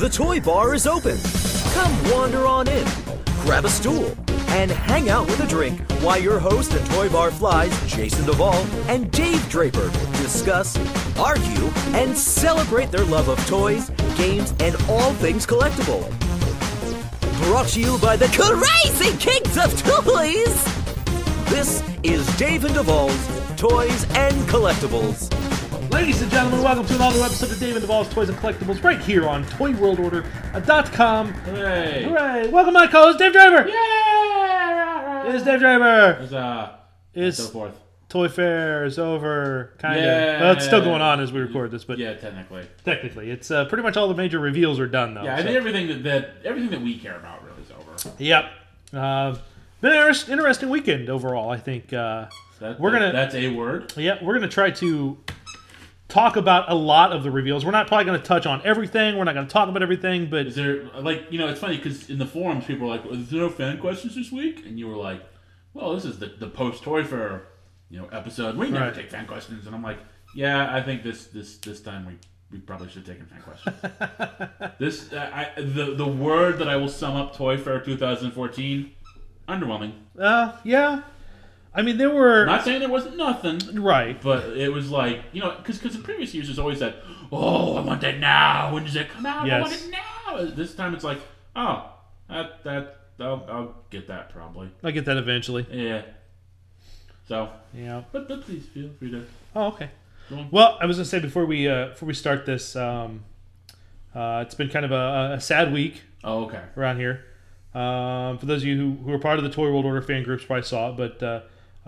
The Toy Bar is open. Come wander on in, grab a stool, and hang out with a drink while your host and Toy Bar flies, Jason Duvall and Dave Draper, discuss, argue, and celebrate their love of toys, games, and all things collectible. Brought to you by the Crazy Kings of Toys! This is Dave and Duvall's Toys and Collectibles. Ladies and gentlemen, welcome to another episode of Dave and Duvall's Toys and Collectibles right here on ToyWorldOrder.com. Hooray! Hooray! Welcome my co-host, Dave Draper! Yeah! It is Dave Draper! It's so forth. Toy Fair is over, kind of. Yeah. Well, it's still going on as we record this, but Yeah, technically. it's pretty much all the major reveals are done, though. Yeah, I think everything that we care about really is over. Yep. Been an interesting weekend overall, I think. That's a word. Yeah, we're gonna try to talk about a lot of the reveals. We're not probably going to touch on everything. We're not going to talk about everything, but Is there, it's funny because in the forums people were like, is there no fan questions this week? And you were like, well, this is the post-Toy Fair, episode. We never take fan questions. And I'm like, yeah, I think this time we probably should have taken fan questions. The word that I will sum up Toy Fair 2014, underwhelming. yeah. I mean, there were... Not saying there wasn't nothing. Right. But it was like, because in previous years there's always that, oh, I want that now. When does it come out? Yes. I want it now. This time it's like, oh, I'll get that probably. I get that eventually. Yeah. So. Yeah. But please feel free to. Oh, okay. Go on. Well, I was going to say before we start this, it's been kind of a sad week. Oh, okay. Around here. For those of you who are part of the Toy World Order fan groups probably saw it, but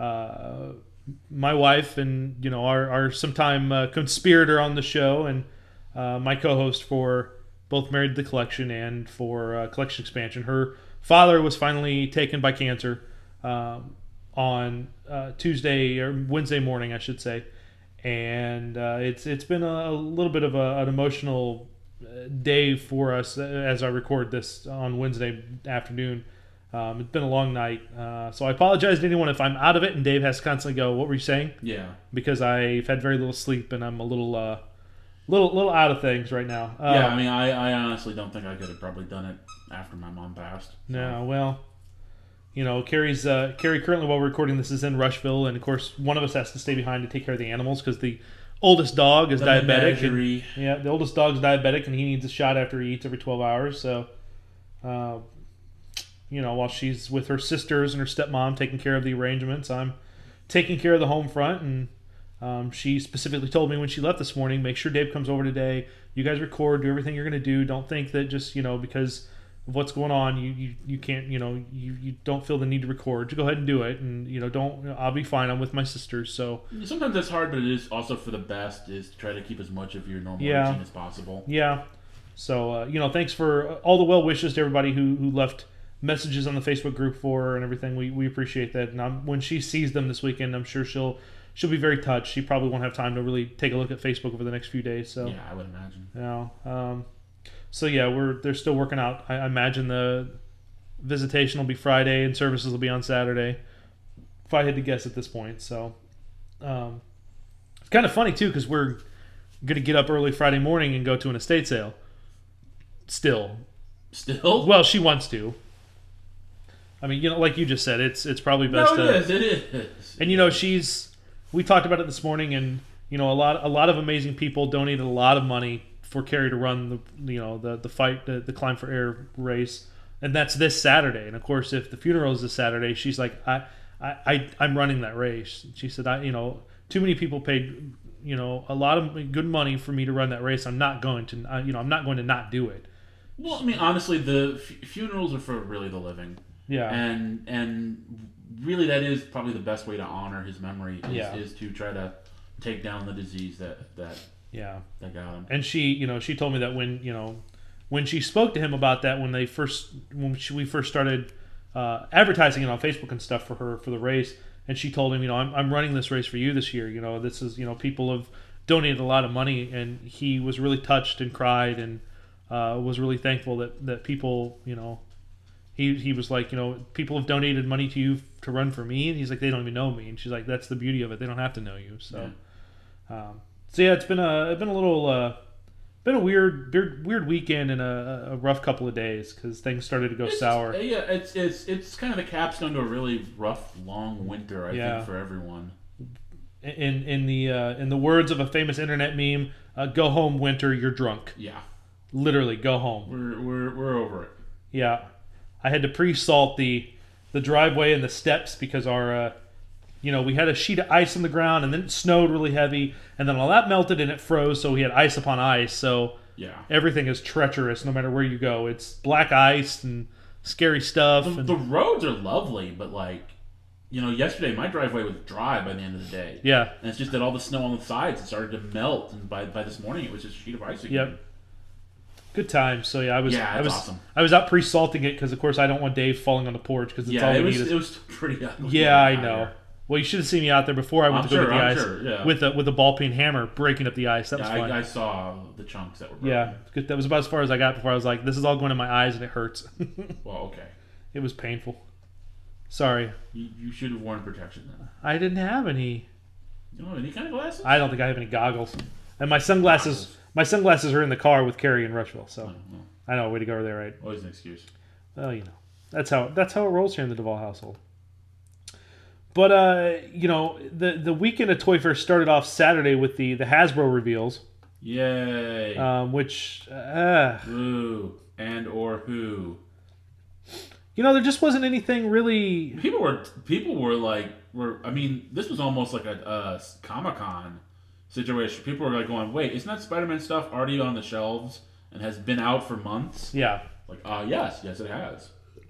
my wife and our sometime conspirator on the show and my co-host for both Married to the Collection and for Collection Expansion, her father was finally taken by cancer on Tuesday or Wednesday morning, I should say, and it's been a little bit of an emotional day for us as I record this on Wednesday afternoon. It's been a long night, so I apologize to anyone if I'm out of it and Dave has to constantly go, what were you saying? Yeah. Because I've had very little sleep and I'm a little out of things right now. Yeah, I mean, I honestly don't think I could have probably done it after my mom passed. So. No, well, Carrie currently, while we're recording this, is in Rushville, and of course one of us has to stay behind to take care of the animals because the oldest dog is diabetic. The oldest dog's diabetic and he needs a shot after he eats every 12 hours, so... while she's with her sisters and her stepmom taking care of the arrangements, I'm taking care of the home front. And she specifically told me when she left this morning, make sure Dave comes over today. You guys record, do everything you're going to do. Don't think that just, because of what's going on, you can't, you don't feel the need to record. Just go ahead and do it. And, I'll be fine. I'm with my sisters. So sometimes that's hard, but it is also for the best is to try to keep as much of your normal routine as possible. Yeah. So, thanks for all the well wishes to everybody who left messages on the Facebook group for her and everything. We appreciate that. And when she sees them this weekend, I'm sure she'll be very touched. She probably won't have time to really take a look at Facebook over the next few days. So yeah, I would imagine. They're still working out. I imagine the visitation will be Friday and services will be on Saturday, if I had to guess at this point. So it's kind of funny too because we're going to get up early Friday morning and go to an estate sale. Still? Well, she wants to. I mean, like you just said, it's probably best. No, it is. And we talked about it this morning, and a lot of amazing people donated a lot of money for Carrie to run the fight, the Climb for Air race, and that's this Saturday. And of course, if the funeral is this Saturday, she's like, I'm running that race. She said, too many people paid a lot of good money for me to run that race. I'm not going to I'm not going to not do it. Well, I mean, honestly, the funerals are for really the living. Yeah. And really that is probably the best way to honor his memory is to try to take down the disease that got him. And she told me that when she spoke to him about that when we first started advertising it on Facebook and stuff for the race, and she told him, I'm running this race for you this year. This is people have donated a lot of money, and he was really touched and cried and was really thankful that people He was like, people have donated money to you to run for me, and he's like, they don't even know me, and she's like, that's the beauty of it, they don't have to know you. So, it's been a little been a weird weekend and a rough couple of days because things started to go sour. Yeah, it's kind of the capstone to a really rough, long winter. I think for everyone. In the words of a famous internet meme, "Go home, winter. You're drunk." Yeah, literally, go home. We're over it. Yeah, I had to pre-salt the driveway and the steps because our we had a sheet of ice on the ground, and then it snowed really heavy, and then all that melted and it froze, so we had ice upon ice. So everything is treacherous no matter where you go. It's black ice and scary stuff. The roads are lovely, but yesterday my driveway was dry by the end of the day. Yeah. And it's just that all the snow on the sides had started to melt, and by this morning it was just a sheet of ice again. Yep. Good time. So I was awesome. I was out pre-salting it because of course I don't want Dave falling on the porch because it's all we need. It was pretty ugly. Yeah, I know. Here. Well, you should have seen me out there before I went to go get the ice with a ball peen hammer breaking up the ice. That was fun. I saw the chunks that were broken. Yeah, that was about as far as I got before I was like, this is all going in my eyes and it hurts. Well, okay. It was painful. Sorry. You should have worn protection then. I didn't have any. You don't have any kind of glasses? I don't think I have any goggles. And my sunglasses are in the car with Carrie in Rushville. So I know, way to go over there, right? Always an excuse. Well, that's how it rolls here in the Duvall household. But the weekend of Toy Fair started off Saturday with the Hasbro reveals. Yay! Which who and or who? There just wasn't anything really. People were like, I mean, this was almost like a Comic-Con situation. People were like going, wait, isn't that Spider-Man stuff already on the shelves and has been out for months? Yeah. Like, yes, it has.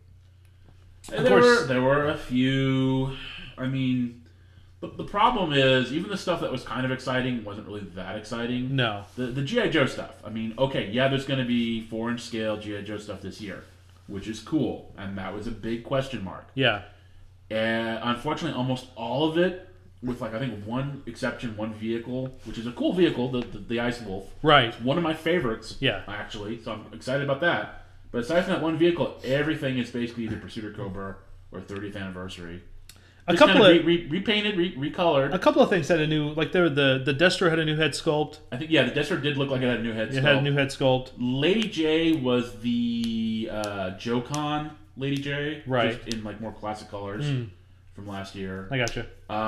And there were a few. I mean, the problem is, even the stuff that was kind of exciting wasn't really that exciting. No. The G.I. Joe stuff. I mean, okay, there's going to be 4-inch scale G.I. Joe stuff this year, which is cool, and that was a big question mark. Yeah. And unfortunately, almost all of it, with I think one exception, one vehicle, which is a cool vehicle, the Ice Wolf. Right. It's one of my favorites. Yeah. Actually, so I'm excited about that. But aside from that one vehicle, everything is basically either Pursuit or Cobra or 30th anniversary. A couple of repainted, recolored. A couple of things had a new, like the Destro had a new head sculpt. I think the Destro did look like it had a new head sculpt. It had a new head sculpt. Lady J was the Joe-Con Lady J, right? Just in more classic colors from last year. I gotcha.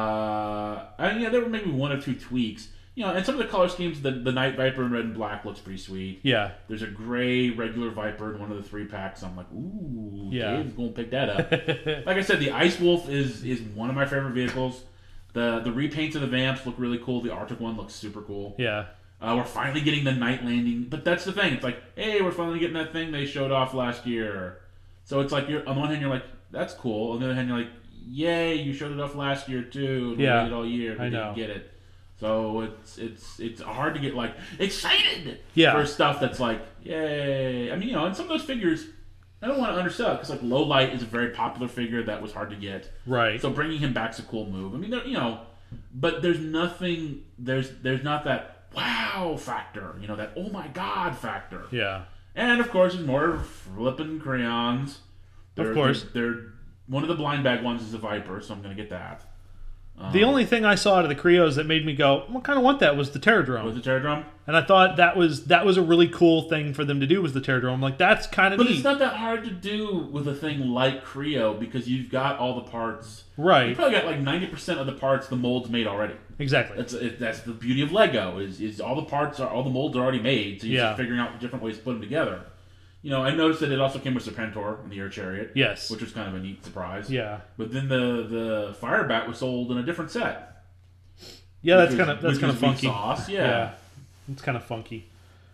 And there were maybe one or two tweaks. And some of the color schemes, the Night Viper in red and black looks pretty sweet. Yeah. There's a gray regular Viper in one of the 3-packs. I'm like, ooh, yeah. Dave's going to pick that up. Like I said, the Ice Wolf is one of my favorite vehicles. The repaints of the Vamps look really cool. The Arctic one looks super cool. Yeah. We're finally getting the Night Landing. But that's the thing. It's like, hey, we're finally getting that thing they showed off last year. So it's like, on the one hand, you're like, that's cool. On the other hand, you're like, yay, you showed it off last year too. We waited all year. We didn't get it. So it's hard to get excited for stuff that's like, yay. I mean, and some of those figures, I don't want to undersell it because Low Light is a very popular figure that was hard to get. Right. So bringing him back's a cool move. I mean, but there's nothing. There's not that wow factor. That oh my god factor. Yeah. And of course, there's more flippin' crayons. Of course. They're one of the blind bag ones is a Viper, so I'm gonna get that. The only thing I saw out of the Creos that made me go, I kind of want that, was the Terradrome. Was the Terradrome? And I thought that was a really cool thing for them to do, was the Terradrome. Like, that's kind of neat. But it's not that hard to do with a thing like Creo because you've got all the parts. Right. You probably got 90% of the parts the mold's made already. Exactly. That's the beauty of Lego is all the molds are already made, so you're just figuring out different ways to put them together. I noticed that it also came with Serpentor in the Air Chariot. Yes. Which was kind of a neat surprise. Yeah. But then the Firebat was sold in a different set. Yeah, that's kind of funky. Sauce. Yeah. It's kind of funky.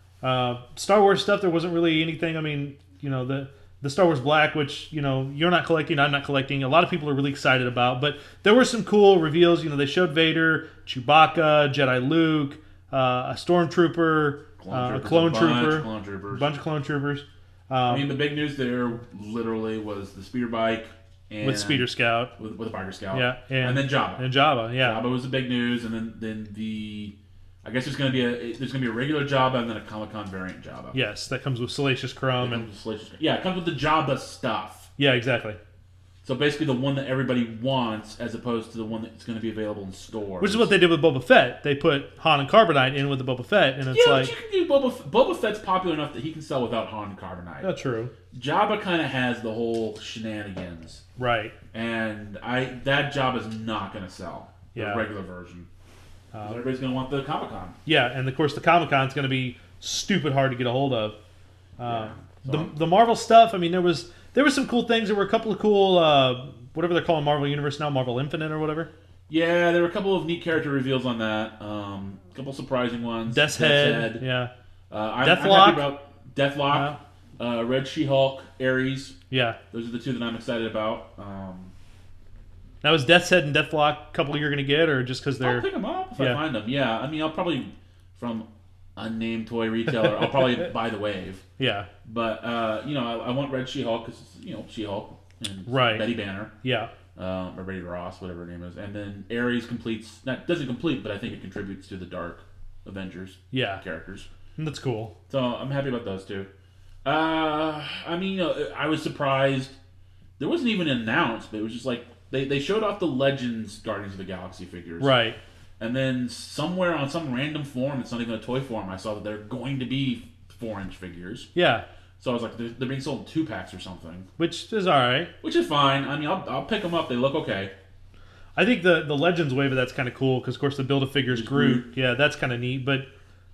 Star Wars stuff, there wasn't really anything. I mean, the Star Wars Black, which, you're not collecting, I'm not collecting. A lot of people are really excited about. But there were some cool reveals. They showed Vader, Chewbacca, Jedi Luke, a Stormtrooper, a Clone Trooper. A bunch of Clone Troopers. I mean, the big news there literally was the speeder bike and with Speeder Scout, with a Biker Scout, and then Jabba. And Jabba, yeah. Jabba was the big news, and then the I guess there's going to be a regular Jabba and then a Comic-Con variant Jabba. Yes, that comes with Salacious Crumb it comes with the Jabba stuff. Yeah, exactly. So basically the one that everybody wants as opposed to the one that's going to be available in stores. Which is what they did with Boba Fett. They put Han and Carbonite in with the Boba Fett, and it's yeah, like... but you can do Boba Fett's popular enough that he can sell without Han and Carbonite. That's true. Jabba kind of has the whole shenanigans. Right. And that Jabba's not going to sell. Yeah. The regular version. Everybody's going to want the Comic-Con. Yeah, and of course the Comic-Con is going to be stupid hard to get a hold of. The Marvel stuff, I mean, there was some cool things. There were a couple of cool... whatever they're calling Marvel Universe now, Marvel Infinite or whatever. Yeah, there were a couple of neat character reveals on that. A couple surprising ones. Death's Head. Yeah. I'm Deathlock. happy about Deathlock, Red She-Hulk, Ares. Yeah. Those are the two that I'm excited about. Now, is Death's Head and Deathlock a couple you're going to get, or just because they're... I'll pick them up if I find them. Yeah, I mean, I'll probably, from unnamed toy retailer, I'll probably buy the wave. Yeah. But, I want Red She-Hulk because, She-Hulk. And Right. Betty Banner. Yeah. Or Betty Ross, whatever her name is. And then Ares doesn't complete, but I think it contributes to the Dark Avengers characters. That's cool. So I'm happy about those two. I was surprised. There wasn't even announced, but it was just like they showed off the Legends Guardians of the Galaxy figures. Right. And then somewhere on some random form, it's not even a toy form, I saw that they're going to be 4-inch figures. Yeah. So I was like, they're being sold in 2-packs or something. Which is all right. Which is fine. I mean, I'll pick them up. They look okay. I think the Legends wave of that's kind of cool because, of course, the Build-A-Figures Groot. Yeah, that's kind of neat. But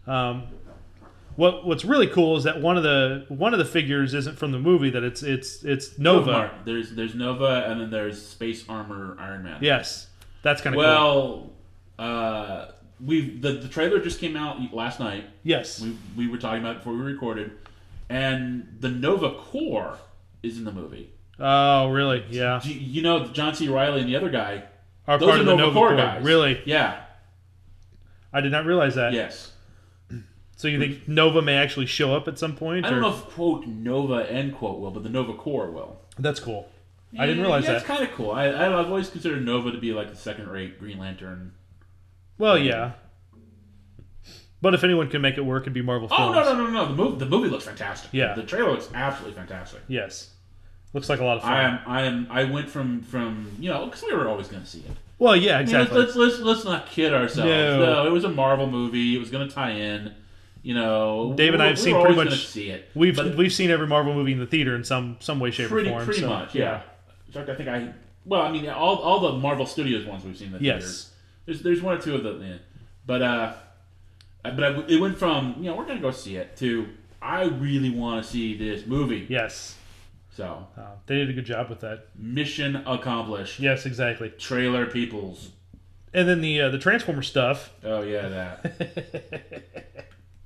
what's really cool is that one of the figures isn't from the movie. That it's Nova. There's Nova, and then there's Space Armor Iron Man. Yes, that's kind of cool. Well, the trailer just came out last night. Yes, we were talking about it before we recorded, and the Nova Corps is in the movie. Oh, really? Yeah. John C. Reilly and the other guy are those part are of the Nova Corps guys. Really? Yeah. I did not realize that. Yes. So you think Nova may actually show up at some point? I don't know if quote Nova end quote will, but the Nova Corps will. That's cool. I didn't realize that. It's kind of cool. I've always considered Nova to be like the second-rate Green Lantern. Well, yeah. But if anyone can make it work, it'd be Marvel Films. Oh, no. The movie looks fantastic. Yeah. The trailer looks absolutely fantastic. Yes. Looks like a lot of fun. I went from because we were always going to see it. Well, yeah, exactly. Let's not kid ourselves. No, it was a Marvel movie. It was going to tie in. Dave and I have seen pretty much. See it. We've seen every Marvel movie in the theater in some way, shape, or form. Pretty much, yeah. In fact, I think all the Marvel Studios ones we've seen in the theaters. There's one or two of them, but it went from we're gonna go see it to I really want to see this movie. Yes. So they did a good job with that. Mission accomplished. Yes, exactly. Trailer peoples. And then the Transformer stuff. Oh yeah, that.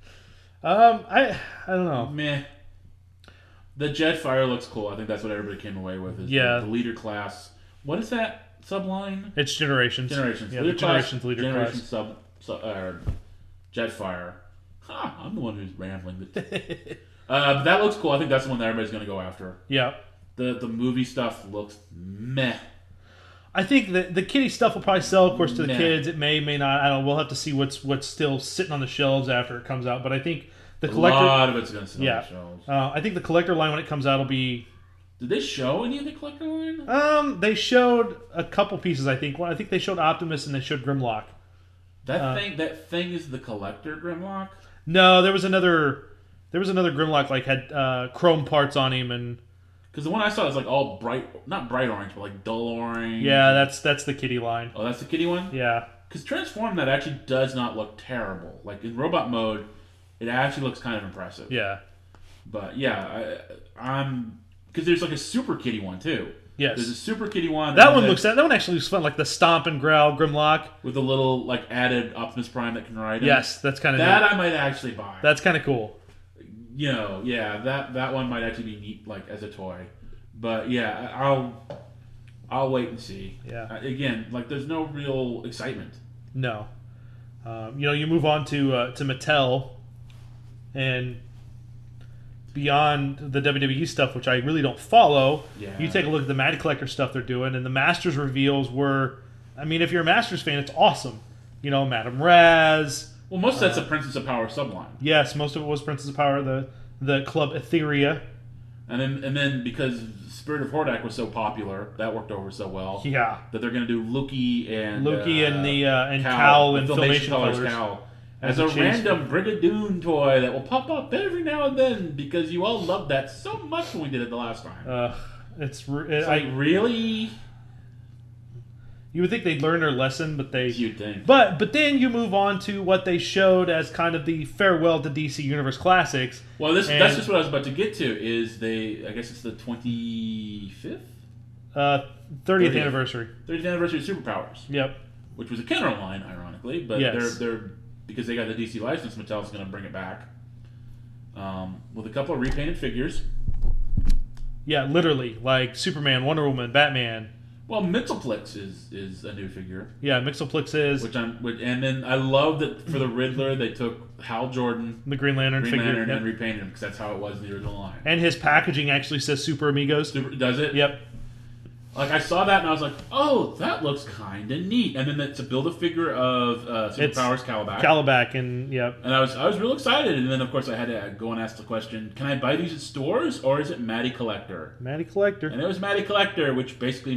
I don't know. Meh. The Jetfire looks cool. I think that's what everybody came away with. Is the leader class. What is that subline? It's Generations. Generations. Yeah, leader Generations class, leader Generations class. Jetfire. I'm the one who's rambling. But that looks cool. I think that's the one that everybody's going to go after. Yeah. The movie stuff looks meh. I think the kiddie stuff will probably sell, of course, to the kids. It may not. I don't know. We'll have to see what's still sitting on the shelves after it comes out. But I think the collector... A lot of it's going to sit on the shelves. I think the collector line, when it comes out, will be... Did they show any of the collector line? They showed a couple pieces, I think. I think they showed Optimus and they showed Grimlock. That thing is the collector Grimlock? No, there was another Grimlock, like, had chrome parts on him and... Because the one I saw is like all bright, not bright orange, but like dull orange. Yeah, that's the kitty line. Oh, that's the kitty one? Yeah. Because Transform, that actually does not look terrible. Like in robot mode, it actually looks kind of impressive. Yeah. But yeah, I'm because there's like a super kitty one too. Yes. There's a super kitty one. That one actually looks fun, like the Stomp and Growl Grimlock with a little like added Optimus Prime that can ride him. Yes, that's kind of that neat. I might actually buy. That's kind of cool. That one might actually be neat, like as a toy. But yeah, I'll wait and see. Yeah. Again, like there's no real excitement. No. You move on to Mattel, and beyond the WWE stuff, which I really don't follow. Yeah. You take a look at the Matty Collector stuff they're doing, and the Masters reveals were. I mean, if you're a Masters fan, it's awesome. Madame Raz. Well, most of that's a Princess of Power subline. Yes, most of it was Princess of Power, the Club Etheria. And then because Spirit of Hordak was so popular, that worked over so well. Yeah. That they're going to do Loki and Cal and Filmation Colors. Cal As as a a chase random Brigadoon toy that will pop up every now and then because you all loved that so much when we did it the last time. It's really. You would think they'd learn their lesson, but they. You'd think. But then you move on to what they showed as kind of the farewell to DC Universe Classics. Well, that's just what I was about to get to. Is I guess it's the 25th, 30th anniversary. 30th anniversary of Superpowers. Yep. Which was a Kenner line, ironically, but Yes. they're because they got the DC license, Mattel's going to bring it back with a couple of repainted figures. Yeah, literally, like Superman, Wonder Woman, Batman. Well, Mxyzptlk is a new figure. Yeah, Mxyzptlk is. And then I love that for the Riddler they took Hal Jordan, The Green Lantern figure. and repainted him because that's how it was in the original line. And his packaging actually says Super Amigos. Does it? Yep. Like I saw that and I was like, oh, that looks kind of neat. And then to build a figure of Superpowers Calabac. Calabac, and yep. And I was real excited. And then of course I had to go and ask the question: can I buy these at stores or is it Matty Collector? Matty Collector. And it was Matty Collector, which basically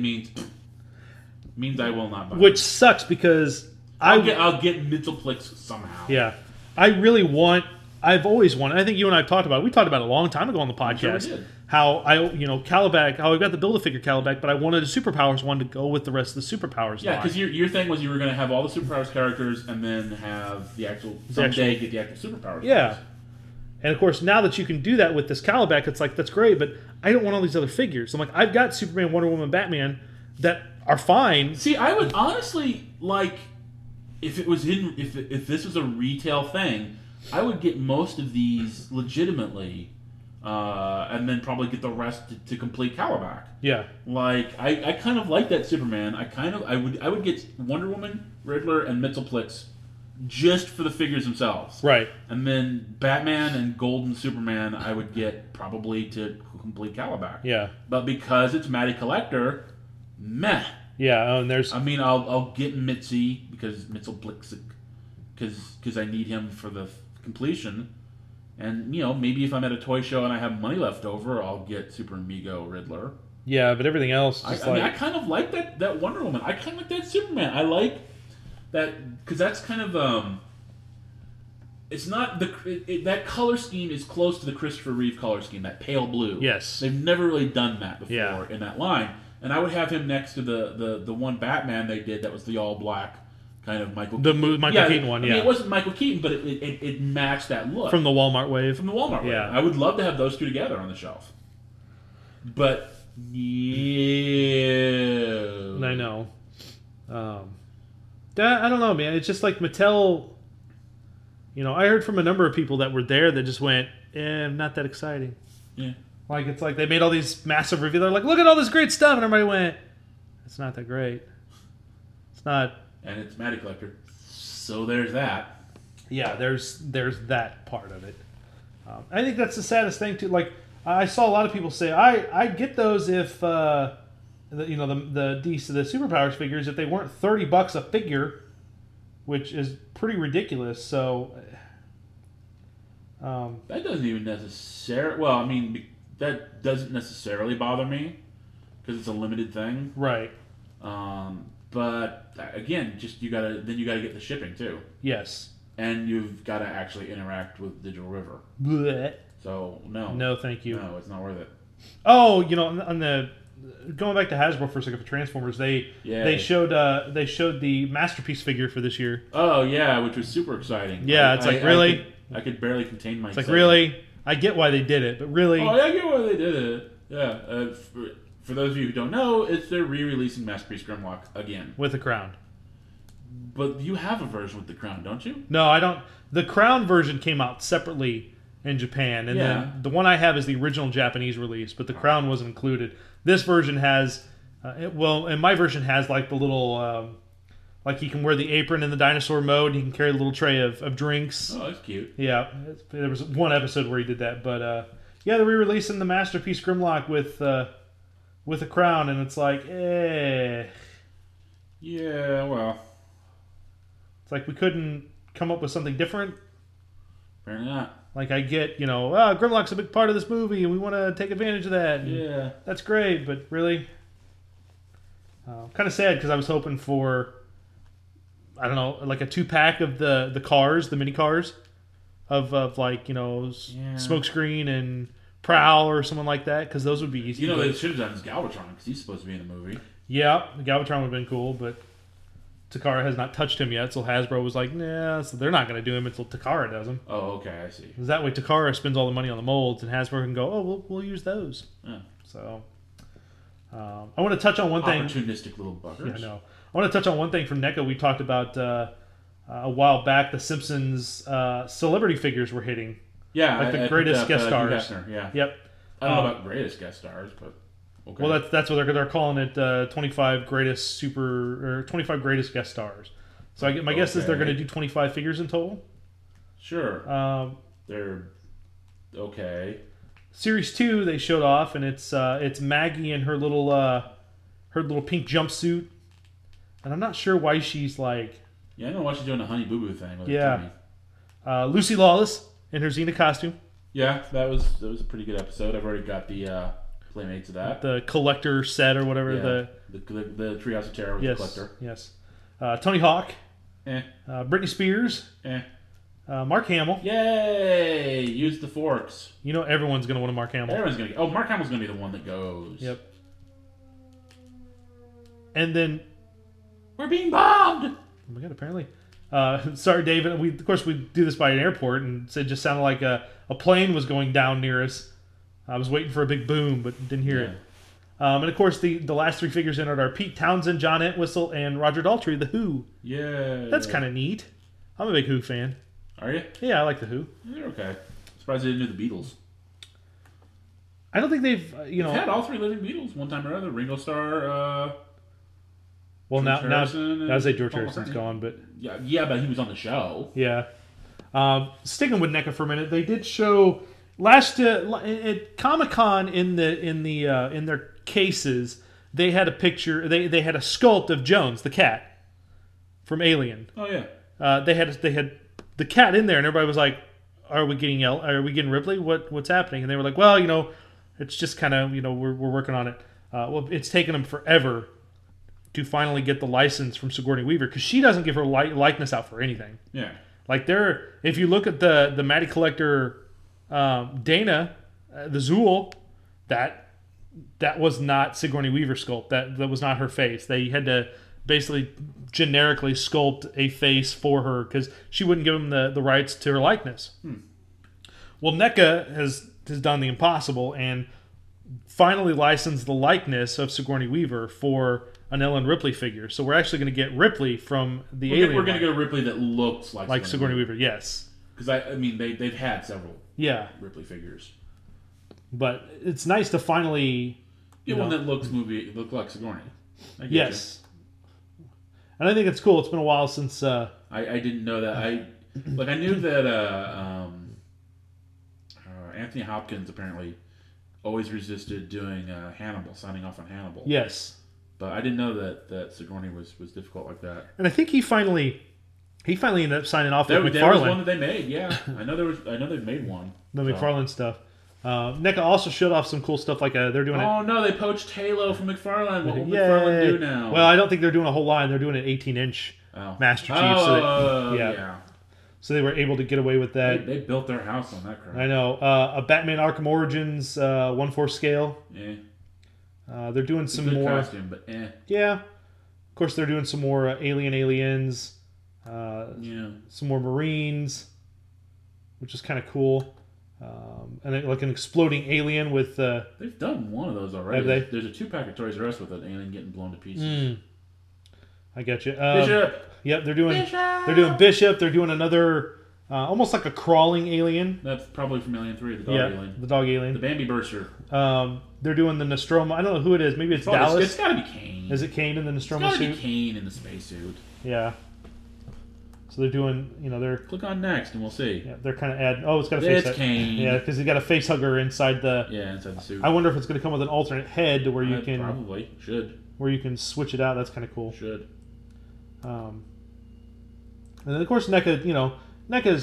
means I will not buy. Which sucks because I'll get Mxyzptlk somehow. Yeah, I really want. I've always wanted. I think you and I have talked about it. We talked about it a long time ago on the podcast. Sure we did. How Calabac. How I got the Build-A-Figure Calabac, but I wanted a Superpowers one to go with the rest of the Superpowers. Yeah, line. because your thing was you were going to have all the Superpowers characters and then have the actual someday get the actual Superpowers. Yeah. Ones. And of course, now that you can do that with this Calabac, it's like that's great. But I don't want all these other figures. I'm like, I've got Superman, Wonder Woman, Batman that are fine. See, I would honestly like if it was if this was a retail thing, I would get most of these legitimately, and then probably get the rest to complete Calabac. Yeah. Like I kind of like that Superman. I would get Wonder Woman, Riddler, and Mxyzptlk just for the figures themselves. Right. And then Batman and Golden Superman I would get probably to complete Calabac. Yeah. But because it's Matty Collector, meh. Yeah. And there's. I mean, I'll get Mitzi because Mxyzptlk, because I need him for the completion, and maybe if I'm at a toy show and I have money left over, I'll get Super Amigo Riddler. Yeah, but everything else. I mean, I kind of like that Wonder Woman. I kind of like that Superman. I like that because that's kind of it's not that color scheme is close to the Christopher Reeve color scheme, that pale blue. Yes. They've never really done that before Yeah. in that line. And I would have him next to the one Batman they did that was the all black kind of Michael Keaton one. I Yeah. mean, it wasn't Michael Keaton, but it matched that look From the Walmart wave. From the Walmart wave. Yeah. I would love to have those two together on the shelf. But yeah, I know. I don't know, man. It's just like Mattel. I heard from a number of people that were there that just went, not that exciting. Yeah. Like, it's like they made all these massive reviews. They're like, look at all this great stuff. And everybody went, it's not that great. It's not. And it's Matty Collector. So there's that. Yeah, there's that part of it. I think that's the saddest thing, too. Like, I saw a lot of people say, I'd get those if, the Superpowers figures, if they weren't $30 a figure, which is pretty ridiculous. So, that doesn't even necessarily. Well, I mean, that doesn't necessarily bother me because it's a limited thing, right? But again, just you gotta get the shipping too. Yes, and you've got to actually interact with Digital River. Blech. So no, thank you. No, it's not worth it. Oh, on the going back to Hasbro for a second for Transformers, they showed the Masterpiece figure for this year. Oh yeah, which was super exciting. Yeah, really. I could barely contain myself. It's like, really? I get why they did it, but really. Oh, yeah, I get why they did it. Yeah. For those of you who don't know, it's they're re-releasing Masterpiece Grimlock again. With a crown. But you have a version with the crown, don't you? No, I don't. The crown version came out separately in Japan, and then the one I have is the original Japanese release, but the crown wasn't included. This version has, and my version has like the little, like he can wear the apron in the dinosaur mode. He can carry a little tray of drinks. Oh, that's cute. Yeah, there was one episode where he did that, but they're re-releasing the Masterpiece Grimlock with a crown, and it's like, Yeah, well, it's like we couldn't come up with something different. Apparently not. Like, I get, Grimlock's a big part of this movie, and we want to take advantage of that. And Yeah. that's great, but really, kind of sad because I was hoping for, I don't know, like a 2-pack of the cars, the mini cars, of like Smokescreen and Prowl or someone like that, because those would be easy. They should have done is Galvatron because he's supposed to be in the movie. Yeah, the Galvatron would have been cool, but Takara has not touched him yet, so Hasbro was like, nah, so they're not going to do him until Takara does him. Oh, okay, I see. Because that way Takara spends all the money on the molds, and Hasbro can go, oh, we'll use those. Yeah. So, I want to touch on one thing. Opportunistic little buggers. Yeah, I know. I want to touch on one thing from NECA. We talked about a while back, the Simpsons celebrity figures were hitting. Yeah, like the greatest guest stars. Hugh Hefner, yeah. Yep. I don't know about greatest guest stars, but okay. Well, that's what they're calling it. 25 greatest 25 greatest guest stars. So my guess is they're going to do 25 figures in total. Sure. They're okay. Series 2 they showed off, and it's Maggie in her little pink jumpsuit, and I'm not sure why she's like. Yeah, I know why she's doing the Honey Boo Boo thing with her Yeah. tummy. Lucy Lawless in her Xena costume. Yeah, that was a pretty good episode. I've already got the playmates of that. The collector set or whatever. Yeah, the Treehouse of Terror with the collector. Yes. Tony Hawk. Eh. Britney Spears. Eh. Mark Hamill. Yay! Use the forks. Everyone's going to want a Mark Hamill. Everyone's going to. Oh, Mark Hamill's going to be the one that goes. Yep. And then we're being bombed. Oh my god! Apparently, sorry, David. We do this by an airport, and it just sounded like a plane was going down near us. I was waiting for a big boom, but didn't hear it. And of course, the last 3 figures entered are Pete Townsend, John Entwistle, and Roger Daltrey, the Who. Yeah, that's kind of neat. I'm a big Who fan. Are you? Yeah, I like the Who. They're okay. Surprised they didn't do the Beatles. I don't think they've They've had all 3 living Beatles one time or other. Ringo Starr. Well, George now I say George Harrison's gone, but yeah, but he was on the show. Yeah. Sticking with NECA for a minute, they did show last at Comic-Con in their cases. They had a picture. They had a sculpt of Jones, the cat from Alien. Oh yeah. They had the cat in there, and everybody was like, "Are we getting Ripley? What's happening?" And they were like, "Well, it's just kind of we're working on it." Well, it's taken them forever to finally get the license from Sigourney Weaver, because she doesn't give her likeness out for anything. Yeah. Like if you look at the Matty Collector Dana, the Zool, that was not Sigourney Weaver sculpt. That was not her face. They had to basically generically sculpt a face for her because she wouldn't give them the rights to her likeness. Well, NECA has done the impossible and finally licensed the likeness of Sigourney Weaver for an Ellen Ripley figure. So we're actually going to get Ripley from the Alien. We're going to get a Ripley that looks like Sigourney Weaver. Yes. Because they've had several Ripley figures, but it's nice to finally get one that look like Sigourney. Yes. And I think it's cool. It's been a while since I didn't know that. I knew that Anthony Hopkins apparently always resisted doing Hannibal, signing off on Hannibal. Yes. But I didn't know that Sigourney was difficult like that. And I think he finally ended up signing off with McFarlane. There was one that they made, yeah. I know they've made one. The McFarlane stuff. NECA also showed off some cool stuff like they're doing. Oh no, they poached Halo from McFarlane. What will McFarlane do now? Well, I don't think they're doing a whole line. They're doing an 18-inch Master Chief. Yeah. So they were able to get away with that. They built their house on that crap. I know. A Batman Arkham Origins 1/4 scale. Yeah. They're doing some more costume, but Yeah. Of course, they're doing some more aliens. Some more Marines, which is kind of cool. And like an exploding alien with. They've done one of those already. Have they? There's a 2-pack of Toys R Us with an alien getting blown to pieces. I get you. Bishop. Yep, they're doing Bishop. They're doing another, almost like a crawling alien. That's probably from Alien 3, the dog alien. The dog alien. The Bambi Burster. They're doing the Nostromo. I don't know who it is. Maybe it's Dallas. It's got to be Kane. Is it Kane in the Nostromo suit? It's got to be Kane in the spacesuit. Yeah. So they're doing, they're... Click on next and we'll see. Yeah, they're kind of adding... Oh, it's got a face hugger. It's Kane. Yeah, because he's got a face hugger inside the... Yeah, inside the suit. I wonder if it's going to come with an alternate head to where you can... Probably. Should. Where you can switch it out. That's kind of cool. Should. And then, of course, NECA, NECA's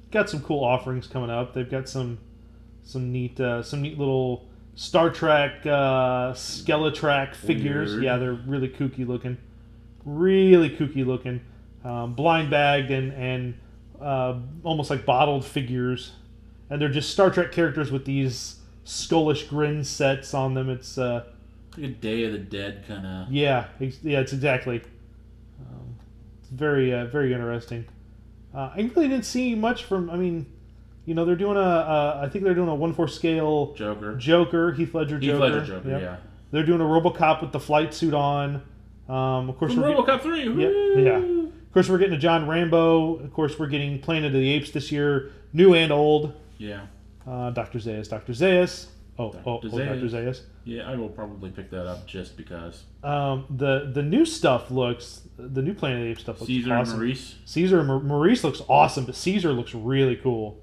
got some cool offerings coming up. They've got some neat little Star Trek Skeletrack figures. Weird. Yeah, they're really kooky looking. Really kooky looking. Blind bagged and almost like bottled figures. And they're just Star Trek characters with these skullish grin sets on them. It's like a Day of the Dead kind of. yeah, it's exactly. It's very very interesting. I really didn't see much from. I mean, they're doing I think they're doing a 1/4 scale Joker, Heath Ledger Joker. Heath Ledger Joker, Yep. yeah. They're doing a RoboCop with the flight suit on. Of course, From we're RoboCop 3. yeah. Of course, we're getting a John Rambo. Of course, we're getting Planet of the Apes this year, new and old. Yeah. Dr. Zaius. Dr. Zaius. Dr. Zaius. Yeah, I will probably pick that up just because. The new stuff looks. The new Planet of the Apes stuff looks Caesar awesome. and Maurice. Caesar and Maurice looks awesome, but Caesar looks really cool.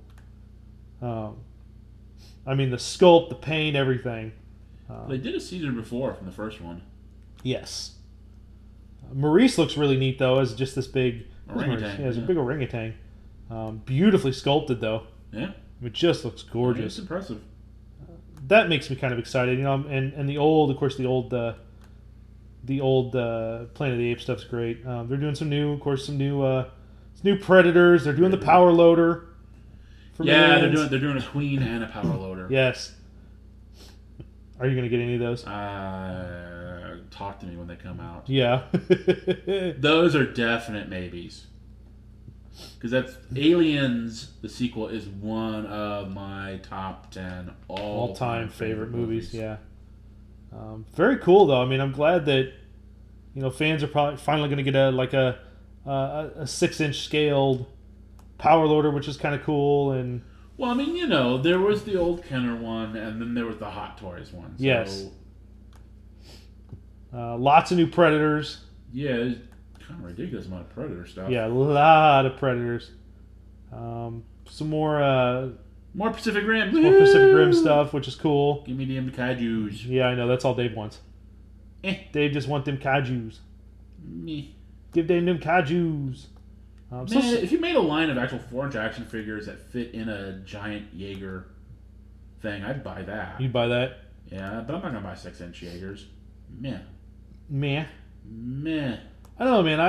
I mean, the sculpt, the paint, everything. They did a Caesar before from the first one. Yes. Maurice looks really neat though, as just this big Orangutan. Yeah, as a big orangutan. Beautifully sculpted though. Yeah. It just looks gorgeous. It's impressive. That makes me kind of excited, and the old, of course, the old Planet of the Apes stuff's great. They're doing some new Predators. They're doing the Power Loader. Yeah, they're doing a Queen and a Power Loader. Yes. Are you going to get any of those? Talk to me when they come out. Yeah. Those are definite maybes. Because that's Aliens, the sequel, is one of my top 10 all-time favorite movies. Yeah. Very cool, though. I mean, I'm glad that fans are probably finally going to get a 6-inch scaled Power Loader, which is kind of cool. And well, I mean, there was the old Kenner one, and then there was the Hot Toys one. So, yes. Lots of new Predators. Yeah, it's kind of ridiculous amount of Predator stuff. Yeah, a lot of Predators. Some more Pacific Rim. more Pacific Rim stuff, which is cool. Give me them kaijus. Yeah, I know. That's all Dave wants. Dave just wants them kaijus. Me. Give Dave them kaijus. Man, if you made a line of actual 4-inch action figures that fit in a giant Jaeger thing, I'd buy that. You'd buy that? Yeah, but I'm not going to buy 6-inch Jaegers. Meh. Meh. Meh. I don't know, man.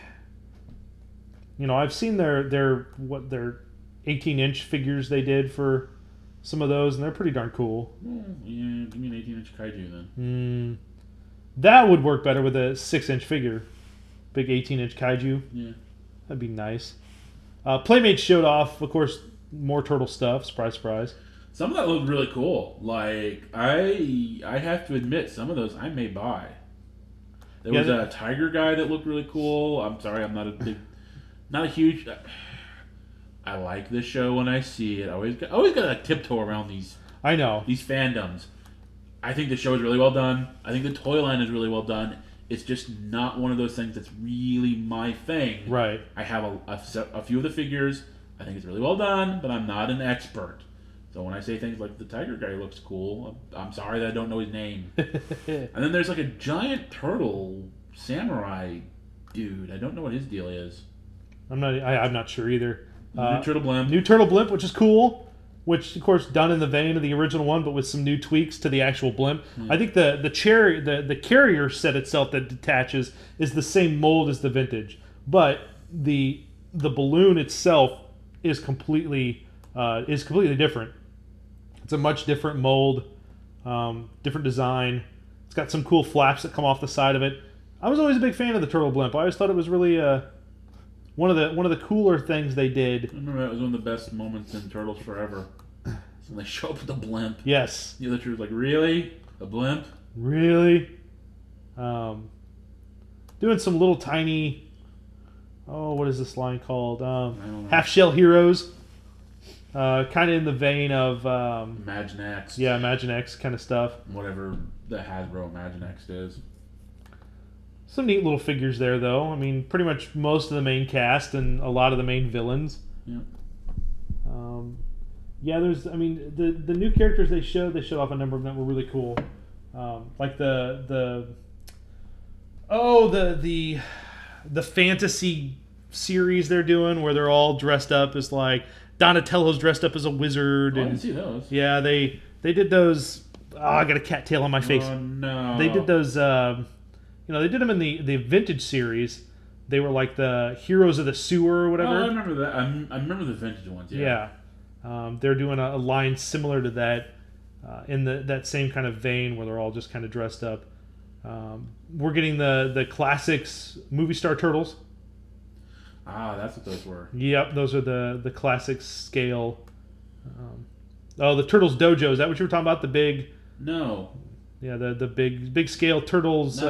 I've seen their 18-inch figures they did for some of those, and they're pretty darn cool. Well, yeah, give me an 18-inch kaiju then. That would work better with a 6-inch figure. Big 18-inch kaiju. Yeah. That'd be nice. Playmates showed off, of course, more turtle stuff. Surprise, surprise. Some of that looked really cool. Like, I have to admit, some of those I may buy. There was a tiger guy that looked really cool. I'm sorry, I'm not a huge. I like this show when I see it. I always gotta tiptoe around these. I know these fandoms. I think the show is really well done. I think the toy line is really well done. It's just not one of those things that's really my thing. Right. I have a few of the figures. I think it's really well done, but I'm not an expert. So when I say things like the tiger guy looks cool, I'm sorry that I don't know his name. And then there's like a giant turtle samurai dude. I don't know what his deal is. I'm not sure either. New Turtle Blimp. New Turtle Blimp, which is cool. Which, of course, done in the vein of the original one, but with some new tweaks to the actual blimp. I think the carrier set itself that detaches is the same mold as the vintage, but the balloon itself is completely different. It's a much different mold, different design. It's got some cool flaps that come off the side of it. I was always a big fan of the Turtle Blimp. I always thought it was really one of the cooler things they did. I remember that was one of the best moments in Turtles Forever. When they show up with the blimp. Yes. The other two was like, really? A blimp? Really? Doing some little tiny... Oh, what is this line called? Half-shell heroes. Kind of in the vein of... Imaginext. Yeah, Imaginext kind of stuff. Whatever the Hasbro Imaginext is. Some neat little figures there, though. I mean, pretty much most of the main cast and a lot of the main villains. Yeah. Yeah, the new characters they showed off a number of them were really cool. Like the fantasy series they're doing where they're all dressed up as like Donatello's dressed up as a wizard. I And didn't see those. yeah, they did those. Oh, I got a cattail on my face. Oh no! They did those. They did them in the vintage series. They were like the Heroes of the Sewer or whatever. Oh, I remember that. I remember the vintage ones. Yeah. They're doing a line similar to that in that same kind of vein where they're all just kind of dressed up. We're getting the classics movie star turtles. Ah, that's what those were. Yep, those are the classic scale. The Turtles Dojo. Is that what you were talking about? The big... No. Yeah, the big scale turtles.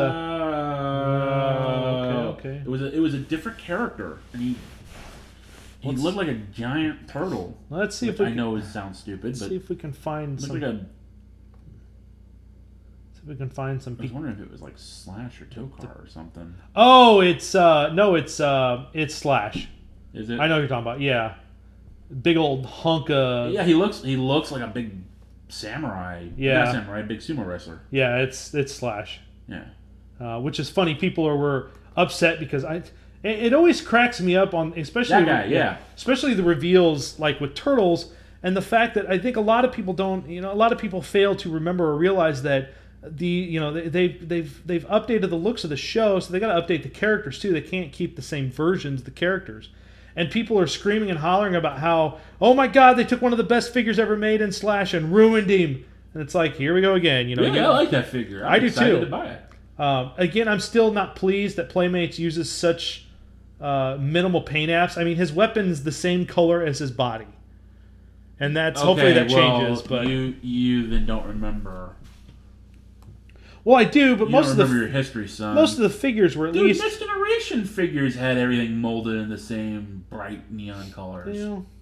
Okay. It was a different character, and he looked like a giant turtle. Let's see if we I can, know it sounds stupid, let's but see if we can find some. like a, see if we can find some I was wondering if it was like Slash or Tokar or something. Oh, it's Slash. Is it? I know what you're talking about. Yeah, big old hunk of. Yeah, he looks like a big samurai. Yeah. Not samurai, big sumo wrestler. Yeah, it's Slash. Yeah. Which is funny. People were upset because it always cracks me up on especially That guy, especially the reveals like with Turtles and the fact that I think a lot of people a lot of people fail to remember or realize that they've updated the looks of the show, so they got to update the characters too. They can't keep the same versions of the characters. And people are screaming and hollering about how, oh my God, they took one of the best figures ever made in Slash and ruined him. And it's like, here we go again. Really, I like that figure. I'm excited to buy it. Again, I'm still not pleased that Playmates uses such minimal paint apps. I mean, his weapon's the same color as his body, and that's hopefully that changes. But you then don't remember. Well, I do, but You most don't of remember your history, son. most of the figures were at Dude, least. Next Generation figures had everything molded in the same bright neon colors.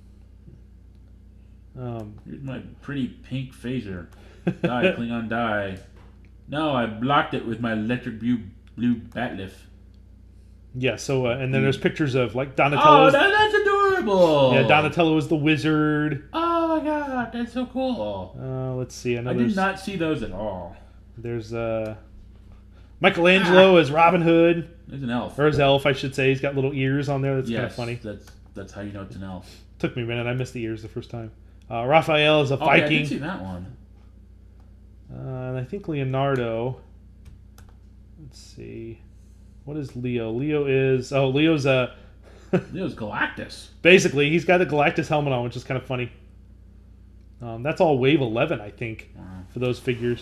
Here's my pretty pink phaser. Die, Klingon, die. No, I blocked it with my electric blue batlift. Yeah. So and then there's pictures of like Donatello. Oh, that's adorable. Yeah, Donatello is the wizard. Oh my God, that's so cool. Let's see. I did not see those at all. There's Michelangelo as Robin Hood. There's an elf. Or his elf, I should say. He's got little ears on there. That's kind of Yes, funny. that's how you know it's an elf. Took me a minute. I missed the ears the first time. Raphael is a Yeah, I Viking. did see that one. And I think Leonardo. Let's see. What is Leo? Leo's Leo's Galactus. basically, he's got a Galactus helmet on, which is kind of funny. That's all Wave 11, I think, for those figures.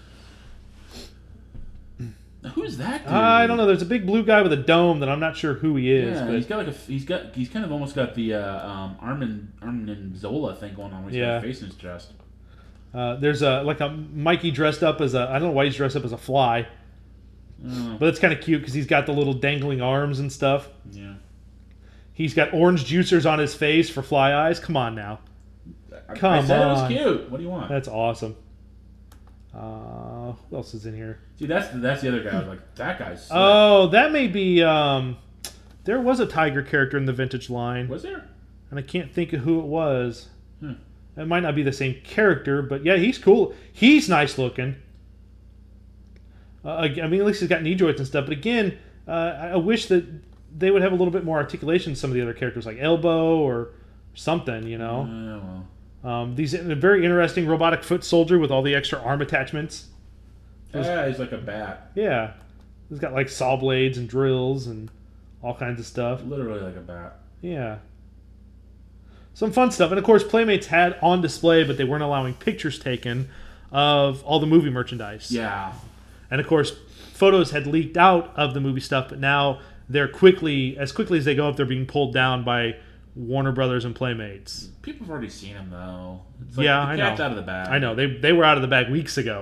Who's that dude? I don't know. There's a big blue guy with a dome that I'm not sure who he is. Yeah, but he's kind of almost got the Armin Zola thing going on with his face in his chest. there's a Mikey dressed up as I don't know why he's dressed up as a fly, but it's kind of cute because he's got the little dangling arms and stuff. Yeah. He's got orange juicers on his face for fly eyes. Come on now. I said it was cute. What do you want? That's awesome. Who else is in here? See, that's the other guy. I was like, that guy's sick. Oh, that may be. There was a tiger character in the vintage line. Was there? And I can't think of who it was. It might not be the same character, but yeah, he's cool. He's nice looking. I mean, at least he's got knee joints and stuff. But again, I wish that they would have a little bit more articulation. Some of the other characters, like Elbow or something, you know. These a very interesting robotic foot soldier with all the extra arm attachments. Yeah, he's like a bat. Yeah, he's got like saw blades and drills and all kinds of stuff. Literally like a bat. Yeah. Some fun stuff. And of course, Playmates had on display, but they weren't allowing pictures taken of all the movie merchandise. Yeah. And of course, photos had leaked out of the movie stuff, but now they're as quickly as they go up, they're being pulled down by Warner Brothers and Playmates. People have already seen them, though. It's like yeah, the cat's out of the bag. I know. They were out of the bag weeks ago.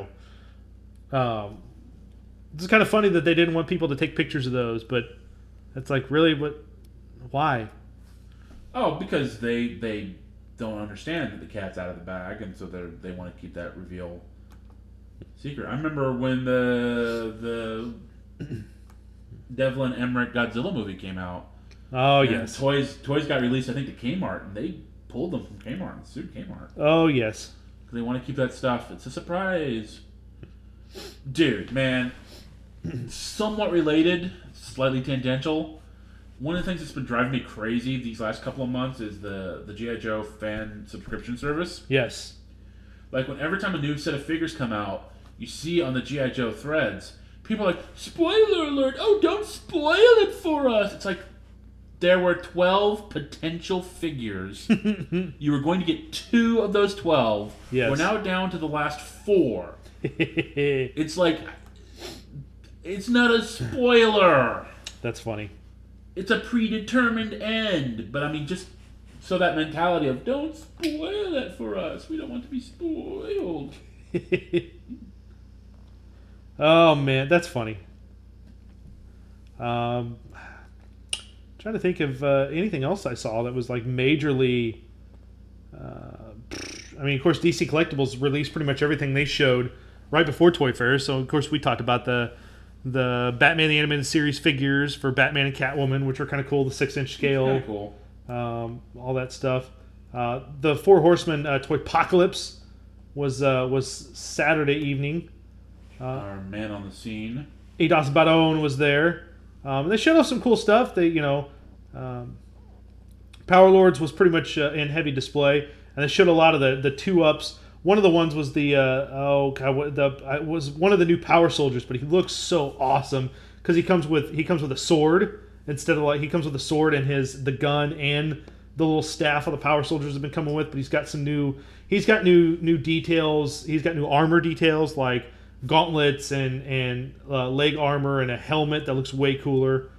It's kind of funny that they didn't want people to take pictures of those, but it's like, really, what? Why? Oh, because they don't understand that the cat's out of the bag, and so they want to keep that reveal secret. I remember when the Devlin Emmerich Godzilla movie came out. Oh, and yes. Toys got released, I think, to Kmart, and they pulled them from Kmart and sued Kmart. Oh, yes. They want to keep that stuff. It's a surprise. Dude, man. Somewhat related, slightly tangential. one of the things that's been driving me crazy these last couple of months is the G.I. Joe fan subscription service. Yes. Like, every time a new set of figures come out, you see on the G.I. Joe threads, people are like, spoiler alert! Oh, don't spoil it for us! It's like, there were 12 potential figures. You were going to get 2 of those 12. Yes. We're now down to the last 4. It's like, it's not a spoiler. That's funny. It's a predetermined end. But I mean, just so that mentality of, don't spoil it for us. We don't want to be spoiled. Oh man, that's funny. Trying to think of anything else I saw that was like majorly. I mean, of course, DC Collectibles released pretty much everything they showed right before Toy Fair. So of course, we talked about the Batman the Animated Series figures for Batman and Catwoman, which are kind of cool. The 6-inch scale, Kind of cool. all that stuff. The Four Horsemen Toypocalypse was Saturday evening. Our man on the scene. Eidos Baron was there. They showed off some cool stuff. Power Lords was pretty much in heavy display, and they showed a lot of the 2-ups. One of the ones was was one of the new Power Soldiers, but he looks so awesome because he comes with a sword instead of he comes with a sword and the gun and the little staff of the Power Soldiers have been coming with. But he's got new details. He's got new armor details like gauntlets and leg armor and a helmet that looks way cooler.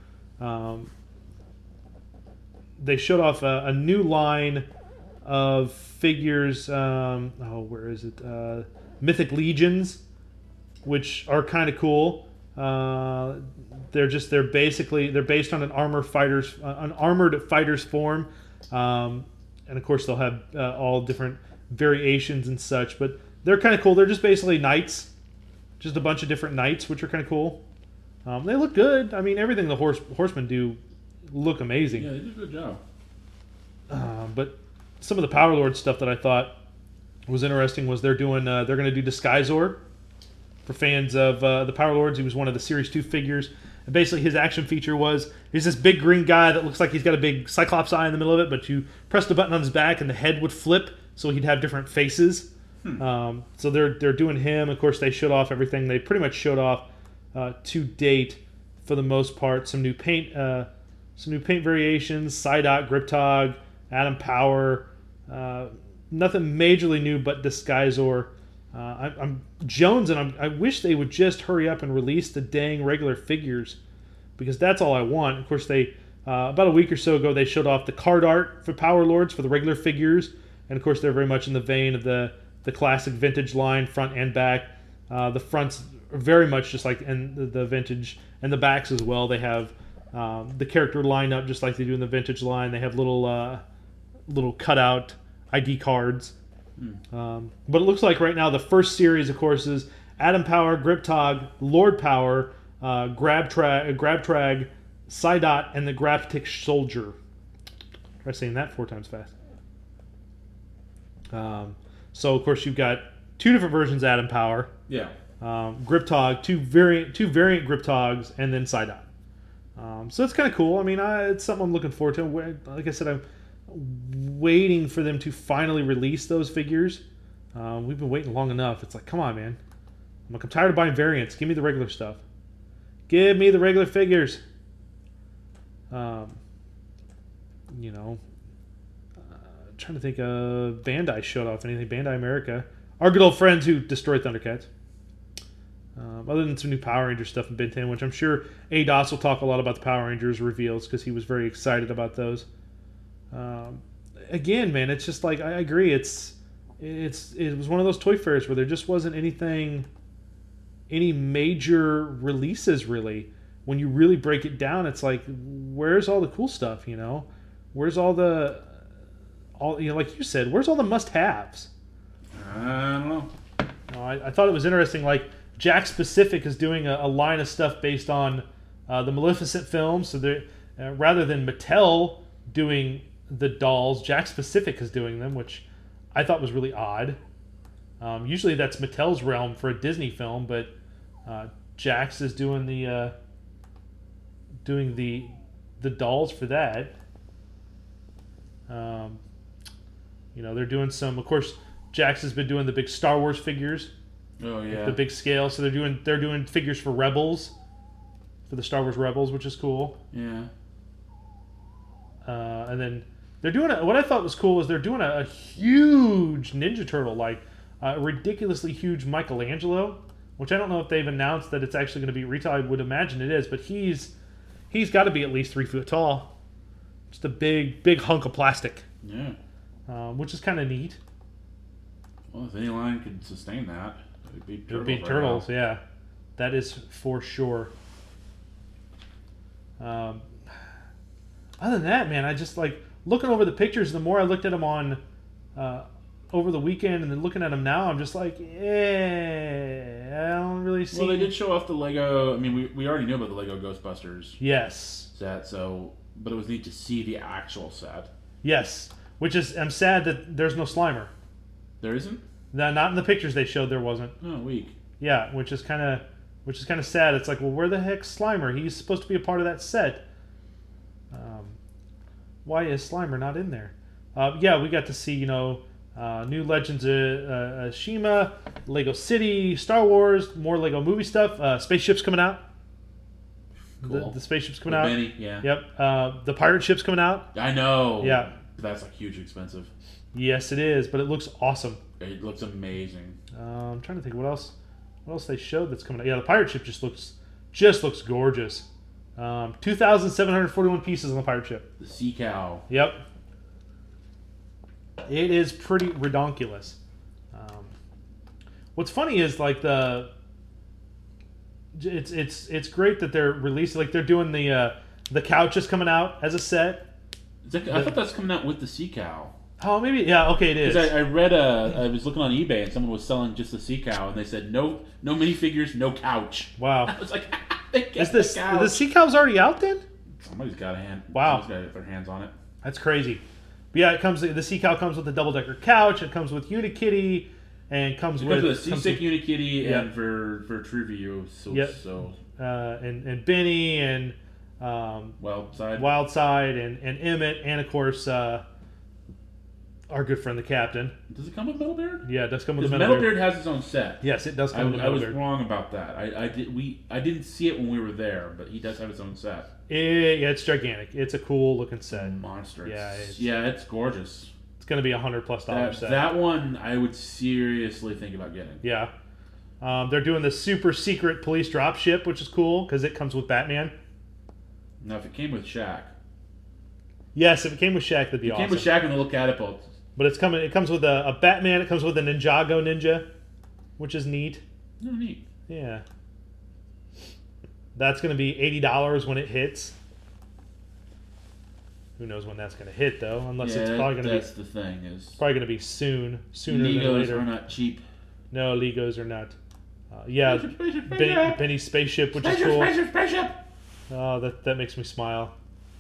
They showed off a new line of figures. Where is it? Mythic Legions, which are kind of cool. They're based on an armored fighter's form, and of course they'll have all different variations and such. But they're kind of cool. They're just basically knights. Just a bunch of different knights, which are kind of cool. They look good. I mean, everything the horsemen do look amazing. Yeah, they did a good job. But some of the Power Lord stuff that I thought was interesting was they're going to do Disguisor for fans of the Power Lords. He was one of the Series 2 figures. And basically, his action feature was he's this big green guy that looks like he's got a big Cyclops eye in the middle of it, but you press the button on his back and the head would flip, so he'd have different faces. So they're doing him. Of course, they showed off everything. They pretty much showed off to date for the most part. Some new paint variations: Psyduck, Griptog, Atom Power. Nothing majorly new, but Disguisor. I'm Jones, and I wish they would just hurry up and release the dang regular figures, because that's all I want. Of course, they about a week or so ago they showed off the card art for Power Lords for the regular figures, and of course they're very much in the vein of the classic vintage line, front and back. The fronts are very much just like in the vintage, and the backs as well. They have the character line up just like they do in the vintage line. They have little cutout ID cards. But it looks like right now the first series, of course, is Atom Power, Griptog, Lord Power, Grabtrag, Psydot, and the Graptic Soldier. Try saying that 4 times fast. So of course you've got 2 different versions of Atom Power. Yeah. Griptog, two variant Griptogs, and then Psydot. So it's kind of cool. I mean, it's something I'm looking forward to. Like I said, I'm waiting for them to finally release those figures. We've been waiting long enough. It's like, come on, man. I'm tired of buying variants. Give me the regular stuff. Give me the regular figures. Trying to think of Bandai showed off anything. Bandai America. Our good old friends who destroyed Thundercats. Other than some new Power Rangers stuff in Ben 10, which I'm sure Eidos will talk a lot about the Power Rangers reveals because he was very excited about those. Again, man, it's just like, I agree. It was one of those toy fairs where there just wasn't any major releases really. When you really break it down, it's like, where's all the cool stuff? Where's like you said, where's all the must-haves? I don't know. I thought it was interesting. Like Jakks Pacific is doing a line of stuff based on the Maleficent films. So rather than Mattel doing the dolls, Jakks Pacific is doing them, which I thought was really odd. Usually that's Mattel's realm for a Disney film, but Jakks is doing the the dolls for that. They're doing some. Of course, Jax has been doing the big Star Wars figures. Oh yeah. The big scale. So they're doing figures for Rebels, for the Star Wars Rebels, which is cool. Yeah. And then they're doing what I thought was cool is they're doing a huge Ninja Turtle, like a ridiculously huge Michelangelo, which I don't know if they've announced that it's actually going to be retail. I would imagine it is, but he's got to be at least 3 foot tall. Just a big hunk of plastic. Yeah. Which is kind of neat. Well, if any line could sustain that, it would be turtles. Turtles, yeah. That is for sure. Other than that, man, I just like looking over the pictures. The more I looked at them on over the weekend, and then looking at them now, I'm just like, I don't really see. Well, they did show off the Lego. I mean, we already knew about the Lego Ghostbusters Yes. set, but it was neat to see the actual set. Yes. Which is, I'm sad that there's no Slimer. There isn't? Not in the pictures they showed. There wasn't. Oh, weak. Yeah, which is kind of sad. It's like, well, where the heck's Slimer? He's supposed to be a part of that set. Why is Slimer not in there? Yeah, we got to see, new Legends of Shima, Lego City, Star Wars, more Lego movie stuff. Spaceships coming out. Cool. The spaceships coming out. Benny, yeah. Yep. The pirate ship's coming out. I know. Yeah. That's like hugely expensive. Yes, it is, but it looks awesome. It looks amazing. I'm trying to think what else they showed that's coming out. Yeah, the pirate ship just looks gorgeous. 2,741 pieces on the pirate ship. The Sea Cow. Yep. It is pretty redonkulous. What's funny is like it's great that they're releasing, like they're doing the couches coming out as a set. I thought that's coming out with the Sea Cow. Oh, maybe, yeah, okay, it is. Because I read I was looking on eBay and someone was selling just the Sea Cow and they said no minifigures, no couch. Wow. I was like, they get Is the couch. the Sea Cow's already out then? Somebody's got a hand. Wow. Somebody's got to get their hands on it. That's crazy. But yeah, the Sea Cow comes with the double-decker couch, it comes with Unikitty, and comes with a Seasick Unikitty Yep. and for Truvio. Yep. And Benny and Wildside and Emmett, and of course our good friend the Captain. Does it come with Metalbeard? Yeah, it does come with the Metalbeard has its own set. Yes, it does come with I was Metalbeard. wrong about that. I didn't see it when we were there, but he does have his own set. Yeah, it's gigantic. It's a cool looking set. Monster. Yeah, It's gorgeous. It's going to be $100+ set. That one I would seriously think about getting. Yeah. They're doing the super secret police dropship, which is cool because it comes with Batman. Now, if it came with Shaq. Yes, if it came with Shaq, that'd be awesome. It came with Shaq and the little catapult. But it comes with a Batman. It comes with a Ninjago ninja, which is neat. Oh, neat. Yeah. That's going to be $80 when it hits. Who knows when that's going to hit though? Unless it's probably going to be. That's the thing is. Probably going to be sooner than Legos later. are not cheap. No, Legos are not. Yeah, Spaceship. Benny's spaceship, which is cool. Spaceship. Oh, that makes me smile.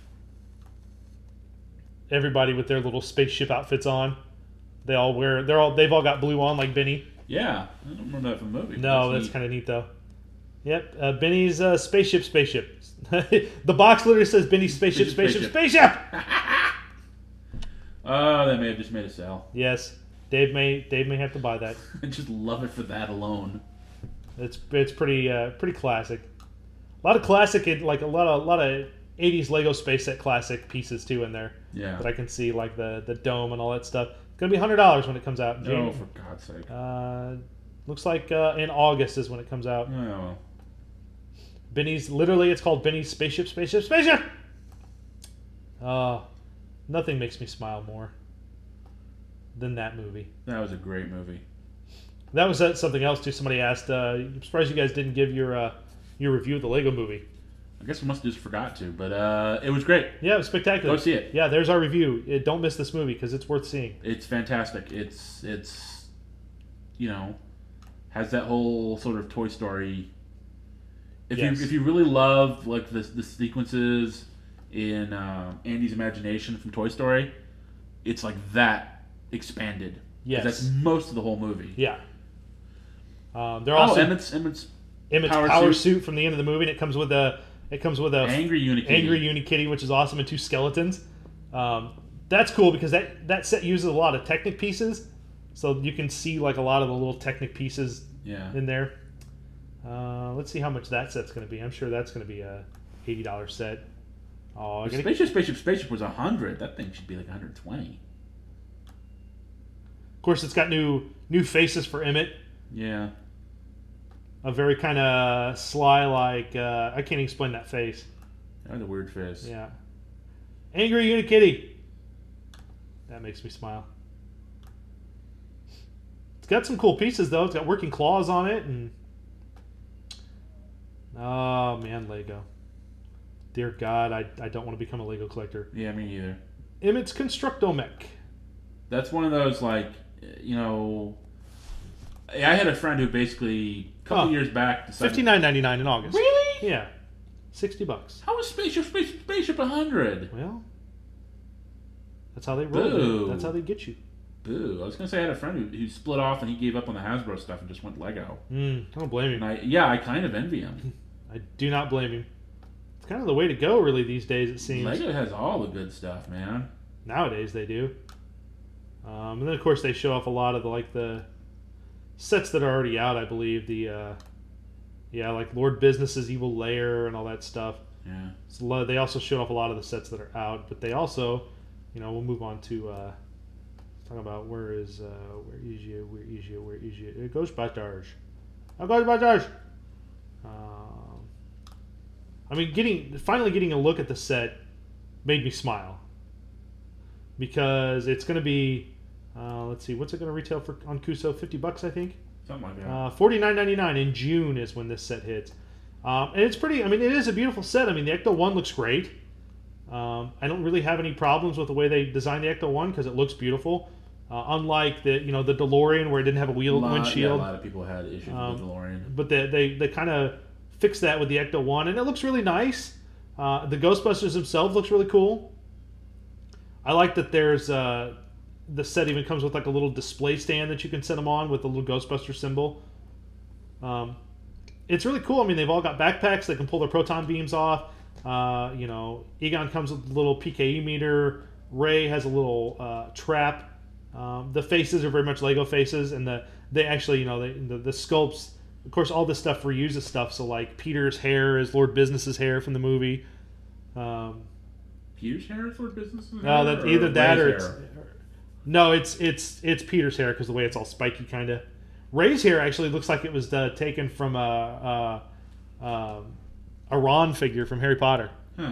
Everybody with their little spaceship outfits on. They've all got blue on like Benny. Yeah, I don't remember that from the movie. No, that's kind of neat though. Yep, Benny's spaceship. The box literally says Benny's spaceship. Oh, they may have just made a sale. Yes, Dave may have to buy that. I just love it for that alone. It's pretty classic. A lot of classic, like a lot of 80s Lego Space Set classic pieces too in there. Yeah. That I can see, like the dome and all that stuff. It's gonna be $100 when it comes out. Oh, for God's sake! Looks like in August is when it comes out. Oh. Benny's it's called Benny's spaceship. Nothing makes me smile more than that movie. That was a great movie. That was something else too. Somebody asked. I'm surprised you guys didn't give your review of the Lego Movie. I guess we must have just forgot to, but it was great. Yeah, it was spectacular. Go see it. Yeah, there's our review. Don't miss this movie because it's worth seeing. It's fantastic. It's has that whole sort of Toy Story. If you really love like the sequences in Andy's imagination from Toy Story, it's like that expanded. Yes, that's most of the whole movie. Yeah. They're also Emmett's Power suit from the end of the movie, and it comes with It comes with a Angry Unikitty. Angry Unikitty, which is awesome, and 2 skeletons. That's cool because that set uses a lot of Technic pieces, so you can see like a lot of the little Technic pieces in there. Let's see how much that set's going to be. I'm sure that's going to be a $80 set. Oh, Spaceship was $100. That thing should be like $120. Of course, it's got new faces for Emmett. Yeah. A very kind of sly, like I can't explain that face. That was a weird face. Yeah. Angry Unikitty. That makes me smile. It's got some cool pieces though. It's got working claws on it, and oh man, Lego. Dear God, I don't want to become a Lego collector. Yeah, me either. Emmett's Constructomech. That's one of those, like, you know... I had a friend who basically, a couple years back... decided... $59.99 in August. Really? Yeah. $60. How is Spaceship $100? Well, that's how they roll. Boo. That's how they get you. Boo. I was going to say I had a friend who split off and he gave up on the Hasbro stuff and just went Lego. I don't blame him. And I kind of envy him. I do not blame him. It's kind of the way to go, really, these days, it seems. Lego has all the good stuff, man. Nowadays, they do. And then, of course, they show off a lot of the sets that are already out, I believe. Like Lord Business's Evil Lair and all that stuff. Yeah. So they also show off a lot of the sets that are out, but they also, we'll move on to talk about where is you? Ghostbusters. Ghostbusters. I mean, finally getting a look at the set made me smile because it's going to be, let's see, what's it going to retail for on Kuso? $50, I think. Something like that. $49.99 in June is when this set hits, and it's pretty. I mean, it is a beautiful set. I mean, the Ecto 1 looks great. I don't really have any problems with the way they designed the Ecto 1 because it looks beautiful. Unlike the the DeLorean where it didn't have a windshield. Yeah, a lot of people had issues with the DeLorean. But they kind of fixed that with the Ecto 1, and it looks really nice. The Ghostbusters themselves looks really cool. I like that there's the set even comes with like a little display stand that you can set them on with the little Ghostbuster symbol. It's really cool. I mean, they've all got backpacks. They can pull their proton beams off. Egon comes with a little PKE meter. Ray has a little trap. The faces are very much Lego faces, and they actually, the sculpts. Of course, all this stuff reuses stuff. So, like Peter's hair is Lord Business's hair from the movie. Peter's hair is Lord Business's hair? No, that either that or Ray's it's Peter's hair because the way it's all spiky, kind of. Ray's hair actually looks like it was taken from a Ron figure from Harry Potter. Huh.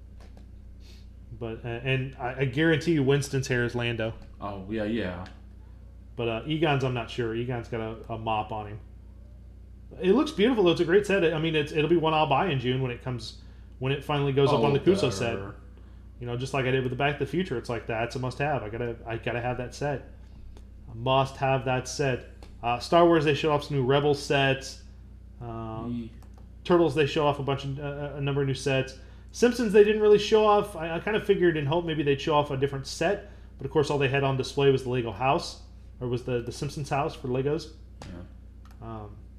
But and I guarantee you, Winston's hair is Lando. Oh yeah. But Egon's, I'm not sure. Egon's got a mop on him. It looks beautiful though. It's a great set. I mean, it'll be one I'll buy in June when it finally goes up on the Kuso set. Just like I did with the Back to the Future. It's like that's a must-have. I gotta have that set. I must have that set. Star Wars, they show off some new Rebels sets. Turtles, they show off a number of new sets. Simpsons, they didn't really show off. I kind of figured and hoped maybe they'd show off a different set, but of course all they had on display was the Lego house, or was the Simpsons house for Legos. Yeah.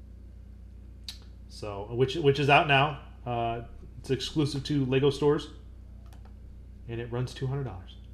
So which is out now. It's exclusive to Lego stores, and it runs $200.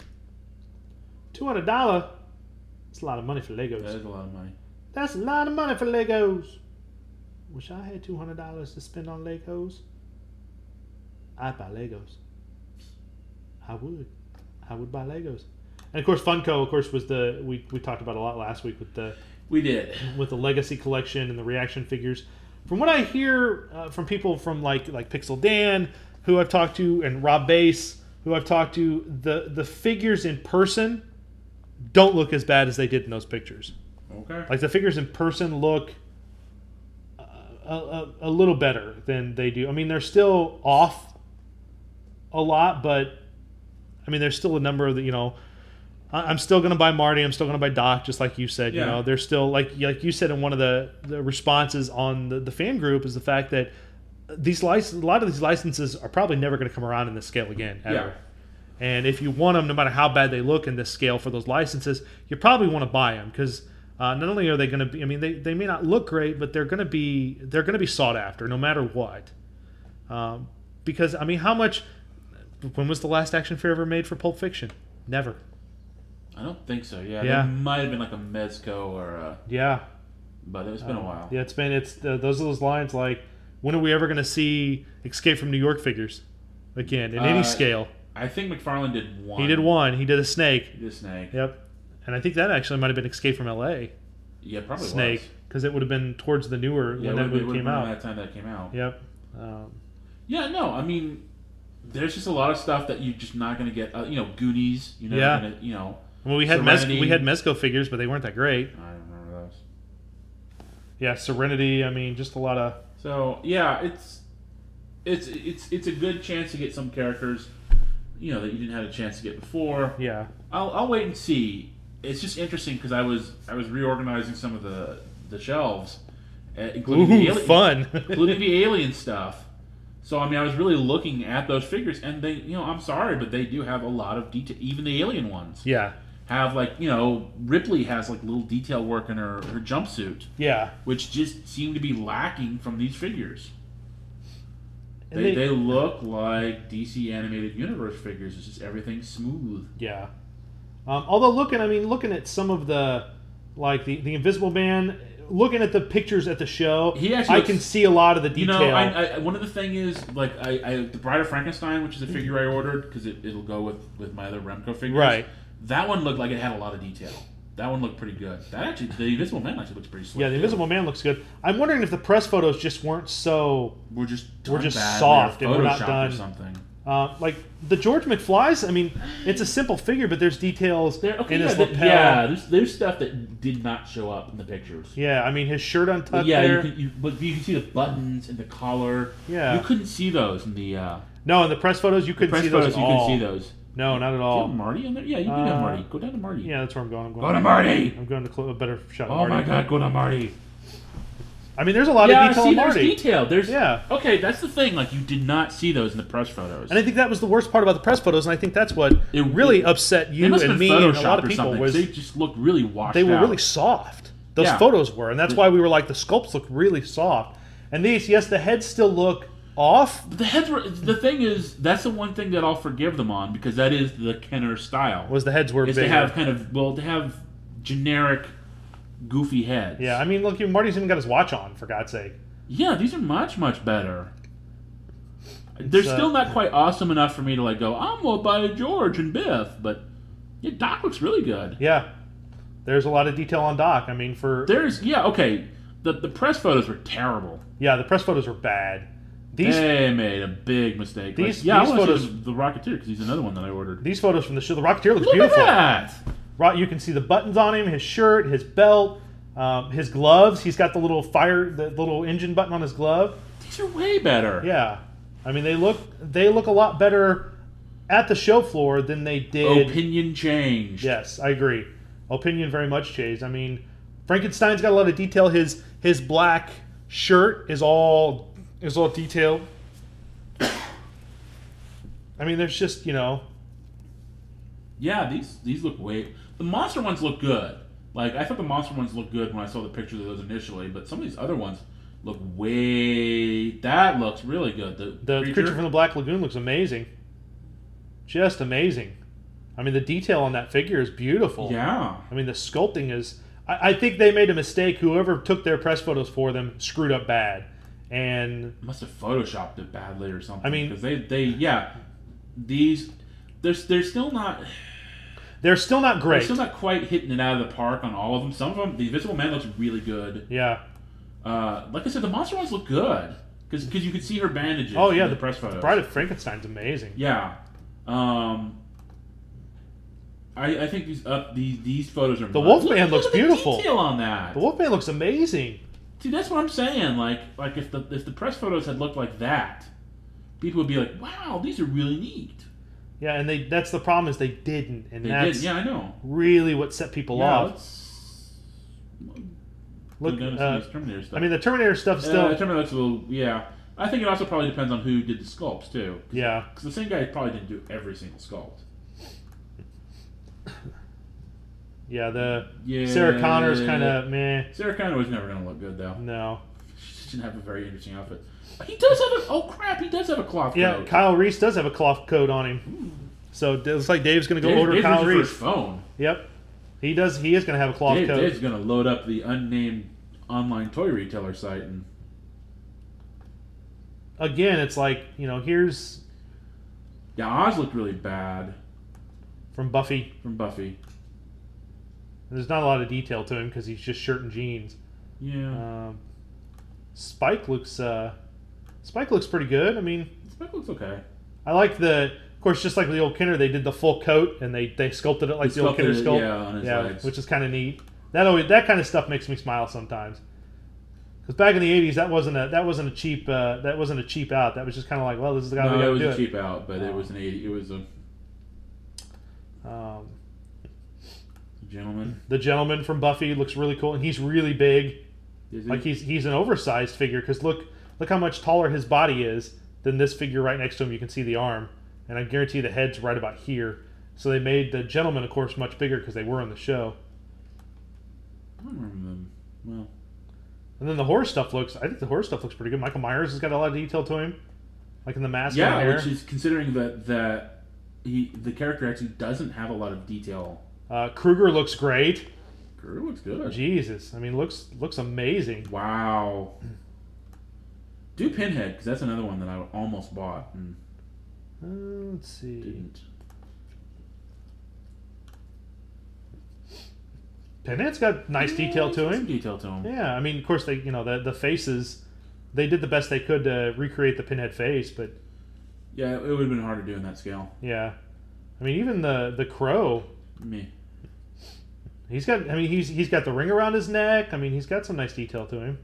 $200. That's a lot of money for Legos. That is a lot of money. That's a lot of money for Legos. Wish I had $200 to spend on Legos. I'd buy Legos. I would buy Legos. And of course, Funko, of course, was we talked about a lot last week with the Legacy collection and the reaction figures. From what I hear from people from like Pixel Dan, who I've talked to, and Rob Bass, who I've talked to, the figures in person don't look as bad as they did in those pictures. Okay. Like the figures in person look a little better than they do. I mean, they're still off a lot, but I mean, there's still a number of the, I'm still going to buy Marty. I'm still going to buy Doc, just like you said. Yeah. They're still like you said in one of the responses on the fan group is the fact that a lot of these licenses are probably never going to come around in this scale again, ever. Yeah. And if you want them, no matter how bad they look in this scale for those licenses, you probably want to buy them because not only are they going to be, I mean, they may not look great, but they're going to be sought after no matter what. because I mean, how much? When was the last action figure ever made for Pulp Fiction? Never. I don't think so. Yeah, Yeah. there might have been like a Mezco or a, Yeah. but it's been a while. Yeah, it's those are those lines like, when are we ever going to see Escape from New York figures again in any scale? I think McFarlane did one. He did one. He did a snake. He did Snake. Yep. And I think that actually might have been Escape from L.A. Yeah, probably Snake, was. because it would have been towards the newer Yeah, when that movie came out. that time that came out. Yep. Yeah, no, I mean, there's just a lot of stuff that you're just not going to get. Goonies. You're never Yeah. going to, Well, we had Mezco figures, but they weren't that great. I don't remember those. Yeah, Serenity. I mean, just a lot of. So yeah, it's a good chance to get some characters, that you didn't have a chance to get before. Yeah. I'll wait and see. It's just interesting because I was reorganizing some of the shelves, including fun. including the alien stuff. So I mean, I was really looking at those figures, and they, I'm sorry, but they do have a lot of detail. Even the alien ones Yeah. have Ripley has like little detail work in her jumpsuit, Yeah. which just seem to be lacking from these figures. And They look like DC Animated Universe figures. It's just everything smooth. Yeah. Although looking at some of the, like the Invisible Man, looking at the pictures at the show, I can see a lot of the detail. I one of the thing is like the Bride of Frankenstein, which is a figure I ordered because it'll go with my other Remco figures. Right. That one looked like it had a lot of detail. That one looked pretty good. The Invisible Man actually looks pretty slick. Yeah, the Invisible Man looks good. I'm wondering if the press photos just weren't so. We're just soft and we're not Photoshopped done. or something. Like the George McFly's, I mean, it's a simple figure, but there's details in his lapel. Yeah, there's stuff that did not show up in the pictures. Yeah, I mean his shirt untucked But yeah, there. but you can see the buttons and the collar. Yeah. You couldn't see those in the No, in the press photos you couldn't see those at you all. couldn't see those. No, not at Do you all. have Marty in there? Yeah, you do have Marty. Go down to Marty. Yeah, that's where I'm going. Go to Marty! I'm going to a better shot of Oh Marty. my God, go to Marty. I mean, there's a lot of detail on Marty. There's detail. Yeah. Okay, that's the thing. Like, you did not see those in the press photos. And I think that was the worst part about the press photos, and I think that's what really upset you and me and a lot of people. Was they just looked really washed out. They were really soft. Those photos were, and that's why we were like, the sculpts look really soft. And these, yes, the heads still look off. The heads were. The thing is, that's the one thing that I'll forgive them on, because that is the Kenner style. Was the heads were bigger. They have they have generic, goofy heads. Yeah, I mean, look, Marty's even got his watch on, for God's sake. Yeah, these are much, much better. They're still not quite awesome enough for me to go, I'm going to buy George and Biff, but yeah, Doc looks really good. Yeah. There's a lot of detail on Doc. I mean, okay. The press photos were terrible. Yeah, the press photos were bad. They made a big mistake. I want photos, to see the Rocketeer, because he's another one that I ordered. These photos from the show, the Rocketeer looks beautiful. Look at that! You can see the buttons on him, his shirt, his belt, his gloves. He's got the little engine button on his glove. These are way better. Yeah, I mean they look a lot better at the show floor than they did. Opinion changed. Yes, I agree. Opinion very much changed. I mean, Frankenstein's got a lot of detail. His black shirt is all detailed. I mean, there's just Yeah, these look way. The monster ones look good. Like, I thought the monster ones looked good when I saw the pictures of those initially, but some of these other ones look way. That looks really good. The creature from the Black Lagoon looks amazing. Just amazing. I mean, the detail on that figure is beautiful. Yeah. I mean, the sculpting is. I think they made a mistake. Whoever took their press photos for them screwed up bad, and must have photoshopped it badly or something. I mean, because they're still not. They're still not great. They're still not quite hitting it out of the park on all of them. Some of them, the Invisible Man looks really good. Yeah. Like I said, the monster ones look good because you can see her bandages. Oh yeah, in the press photos. The Bride of Frankenstein's amazing. Yeah. I think these photos are. The Wolfman looks beautiful. Detail on that. The Wolfman looks amazing. See, that's what I'm saying. Like if the press photos had looked like that, people would be like, "Wow, these are really neat." Yeah, and that's the problem is they didn't, and that's yeah, I know. Really what set people off. Look, Terminator stuff. I mean, the Terminator stuff still. Terminator looks a little, yeah. I think it also probably depends on who did the sculpts too. Yeah, because the same guy probably didn't do every single sculpt. Yeah, Sarah Connor's kind of meh. Sarah Connor was never going to look good though. No, Christian have a very interesting outfit. He does have a... Oh, crap. He does have a cloth Yeah, coat. Kyle Reese does have a cloth coat on him. So it looks like Dave's going to go order Dave's Kyle reaching for Reese. his phone. Yep. He does. He is going to have a cloth coat. Dave's going to load up the unnamed online toy retailer site. And again, it's like, here's... yeah, Oz looked really bad from Buffy. There's not a lot of detail to him because he's just shirt and jeans. Yeah. Spike looks pretty good. I mean, Spike looks okay. I like of course, just like the old Kenner, they did the full coat and they sculpted it like the old Kenner sculpt. Yeah, on his legs. Which is kind of neat. That kind of stuff makes me smile sometimes. Because back in the '80s, that wasn't a cheap out. That was just kind of like, well, this is the guy we got to do it. No, it was a cheap out, but it was an '80s. It was a gentleman. The gentleman from Buffy looks really cool, and he's really big. Is he? Like he's an oversized figure. Because look how much taller his body is than this figure right next to him. You can see the arm, and I guarantee the head's right about here. So they made the gentleman, of course, much bigger because they were on the show. I don't remember them. Well, and then the horror stuff looks pretty good. Michael Myers has got a lot of detail to him, like in the mask. yeah, and the hair. which is considering that the character actually doesn't have a lot of detail. Krueger looks great. Krueger looks good. Jesus, I mean, looks amazing. Wow. Do Pinhead, because that's another one that I almost bought and Let's see. didn't. Pinhead's got nice detail to Some him. detail to him. Yeah, I mean, of course, they the faces, they did the best they could to recreate the Pinhead face, but Yeah, it would have been hard to do in that scale. yeah, I mean, even the Crow, Me. he's got the ring around his neck. I mean, he's got some nice detail to him.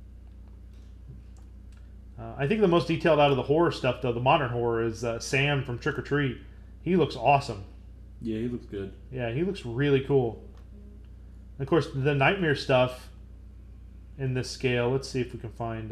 I think the most detailed out of the horror stuff, though, the modern horror, is Sam from Trick or Treat. He looks awesome. Yeah, he looks good. Yeah, he looks really cool. And of course, the Nightmare stuff in this scale. Let's see if we can find.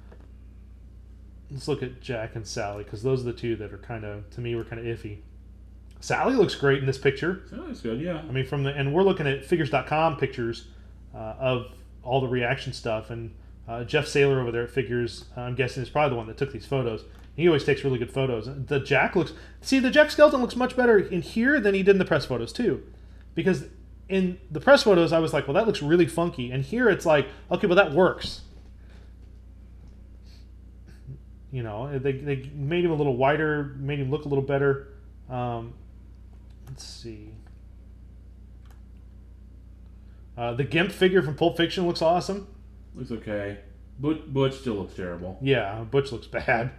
Let's look at Jack and Sally, because those are the two that are to me, were kind of iffy. Sally looks great in this picture. So that's good, yeah. I mean, and we're looking at Figures.com pictures of all the reaction stuff, and Jeff Saylor over there at Figures, I'm guessing, is probably the one that took these photos. He always takes really good photos. The Jack skeleton looks much better in here than he did in the press photos too, because in the press photos I was like, well, that looks really funky, and here it's like, okay, well, that works. They made him a little wider, made him look a little better. Let's see. The Gimp figure from Pulp Fiction looks awesome. Looks okay. Butch still looks terrible. Yeah, Butch looks bad.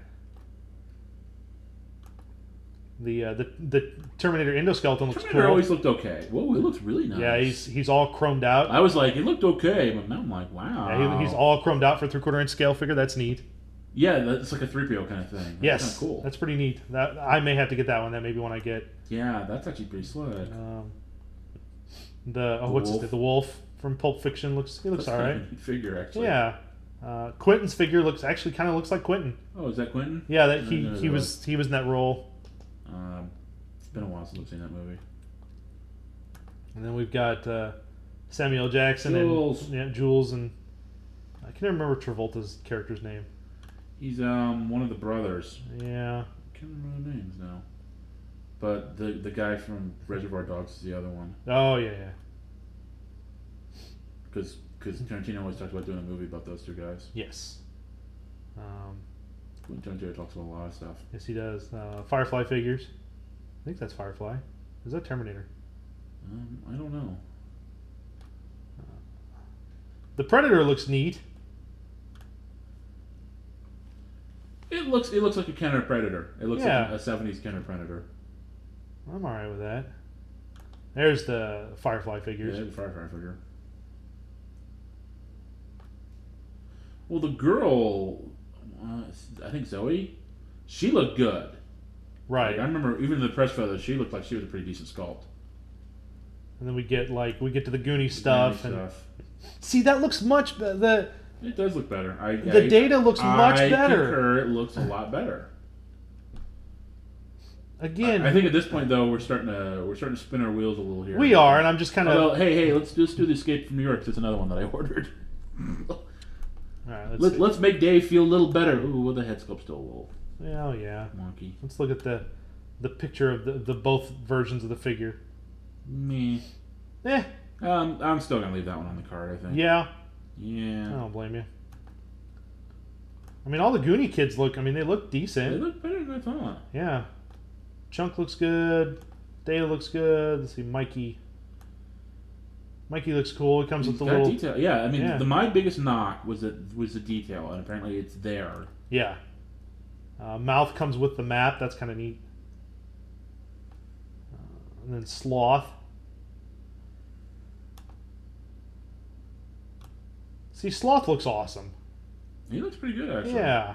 The Terminator endoskeleton looks Terminator cool. always looked okay. Whoa, it looks really nice. Yeah, he's all chromed out. I was like, it looked okay, but now I'm like, wow. Yeah, he's all chromed out for a 3/4 inch scale figure. That's neat. Yeah, that's like a 3PO kind of thing. That's Yes, kind of cool. That's pretty neat. That I may have to get that one. That may be one I get. Yeah, that's actually pretty slick. The wolf from Pulp Fiction looks That's all kind right. of a neat figure, actually. Yeah, Quentin's figure kind of looks like Quentin. Oh, is that Quentin? Yeah, that No, he was in that role. It's been a while since I've seen that movie. And then we've got Samuel Jackson Jules. and Jules, and I can never remember Travolta's character's name. He's one of the brothers. Yeah. I can't remember the names now. But the guy from Reservoir Dogs is the other one. Oh yeah. Because Tarantino always talks about doing a movie about those two guys. Yes. Tarantino talks about a lot of stuff. Yes, he does. Firefly figures. I think that's Firefly. Is that Terminator? I don't know. The Predator looks neat. It looks like a Kenner Predator. It looks like a 70s Kenner Predator. I'm alright with that. There's the Firefly figures. Yeah, the Firefly figure. Well, the girl, I think Zoe, she looked good. Right. Like, I remember even in the press photos, she looked like she was a pretty decent sculpt. And then we get to the Goonies stuff. Goonies And see, that looks much better. It does look better. The data looks much better. I concur, it looks a lot better. Again, I think at this point though we're starting to spin our wheels a little here. we are, and I'm just kind of. Hey, let's just do the Escape from New York. 'Cause it's another one that I ordered. All right, Let's make Dave feel a little better. Ooh, well, the head sculpt's still a little Oh yeah. wonky. Let's look at the picture of the both versions of the figure. Me. I'm still gonna leave that one on the card. I think. Yeah. Yeah. I don't blame you. I mean, all the Goonie kids look. I mean, they look decent. They look better than I thought. Yeah. Chunk looks good. Data looks good. Let's see, Mikey. Mikey looks cool. It comes He's with the got little detail. Yeah, I mean, Yeah. my biggest knock was the detail, and apparently it's there. Yeah. Mouth comes with the map. That's kind of neat. And then Sloth. See, Sloth looks awesome. He looks pretty good, actually. Yeah.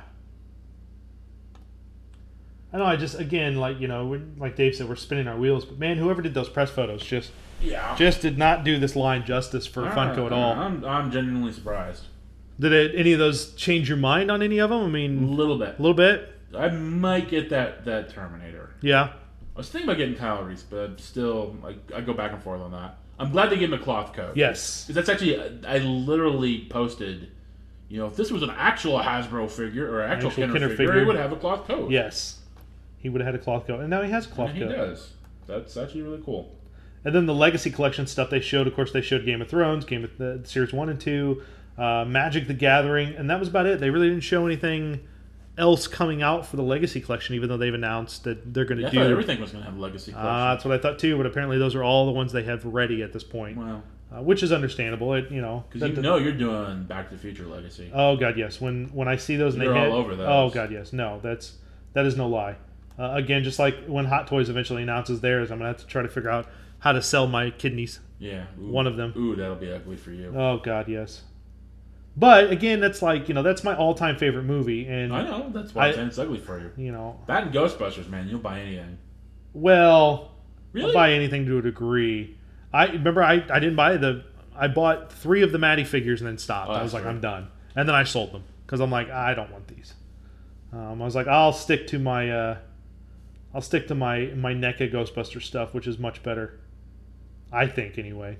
I know, again, like, like Dave said, we're spinning our wheels. But, man, whoever did those press photos just did not do this line justice for Funko at all. I'm genuinely surprised. Did any of those change your mind on any of them? I mean... A little bit. A little bit? I might get that Terminator. Yeah. I was thinking about getting Kyle Reese, but still, I go back and forth on that. I'm glad they gave him a cloth coat. Yes. Because that's actually, I literally posted, if this was an actual Hasbro figure or actual Kenner figure, he would have a cloth coat. Yes. He would have had a cloth coat. And now he has a cloth coat. He does. That's actually really cool. And then the Legacy Collection stuff they showed, of course, they showed Game of Thrones, Game of the Series 1 and 2, Magic the Gathering, and that was about it. They really didn't show anything else coming out for the Legacy Collection, even though they've announced that they're going to do... I thought everything was going to have a Legacy Collection. That's what I thought too, but apparently those are all the ones they have ready at this point. Wow. Which is understandable. Because you're doing Back to the Future Legacy. Oh, God, yes. When I see those and you're they hit... all over those. Oh, God, yes. No, that is no lie. Again, just like when Hot Toys eventually announces theirs, I'm going to have to try to figure out how to sell my kidneys. Yeah. Ooh. One of them. Ooh, that'll be ugly for you. Oh, God, yes. But, again, that's like, that's my all-time favorite movie. And I know. That's why it's ugly for you. That and Ghostbusters, man. You'll buy anything. Well, really? I'll buy anything to a degree. I didn't buy I bought 3 of the Maddie figures and then stopped. I was like, I'm done. And then I sold them. Because I'm like, I don't want these. I was like, I'll stick to my NECA Ghostbuster stuff, which is much better. I think, anyway.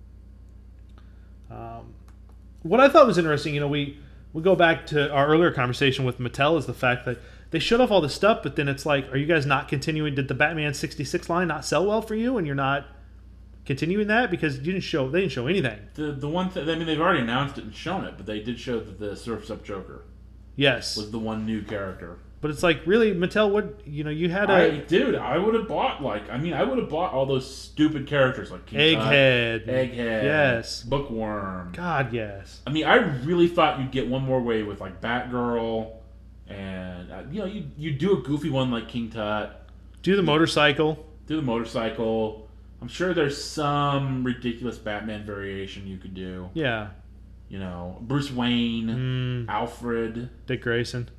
What I thought was interesting, we go back to our earlier conversation with Mattel, is the fact that they showed off all this stuff, but then it's like, are you guys not continuing? Did the Batman 66 line not sell well for you, and you're not continuing that because they didn't show anything? The one thing, they've already announced it and shown it, but they did show that the Surf's Up Joker, yes, was the one new character. But it's like, really, Mattel, you had I would have bought I would have bought all those stupid characters like King Egghead, yes, Bookworm. God, yes. I really thought you'd get one more wave with like Batgirl, and you do a goofy one like King Tut. Do the motorcycle. I'm sure there's some ridiculous Batman variation you could do. Yeah. Bruce Wayne, Alfred, Dick Grayson.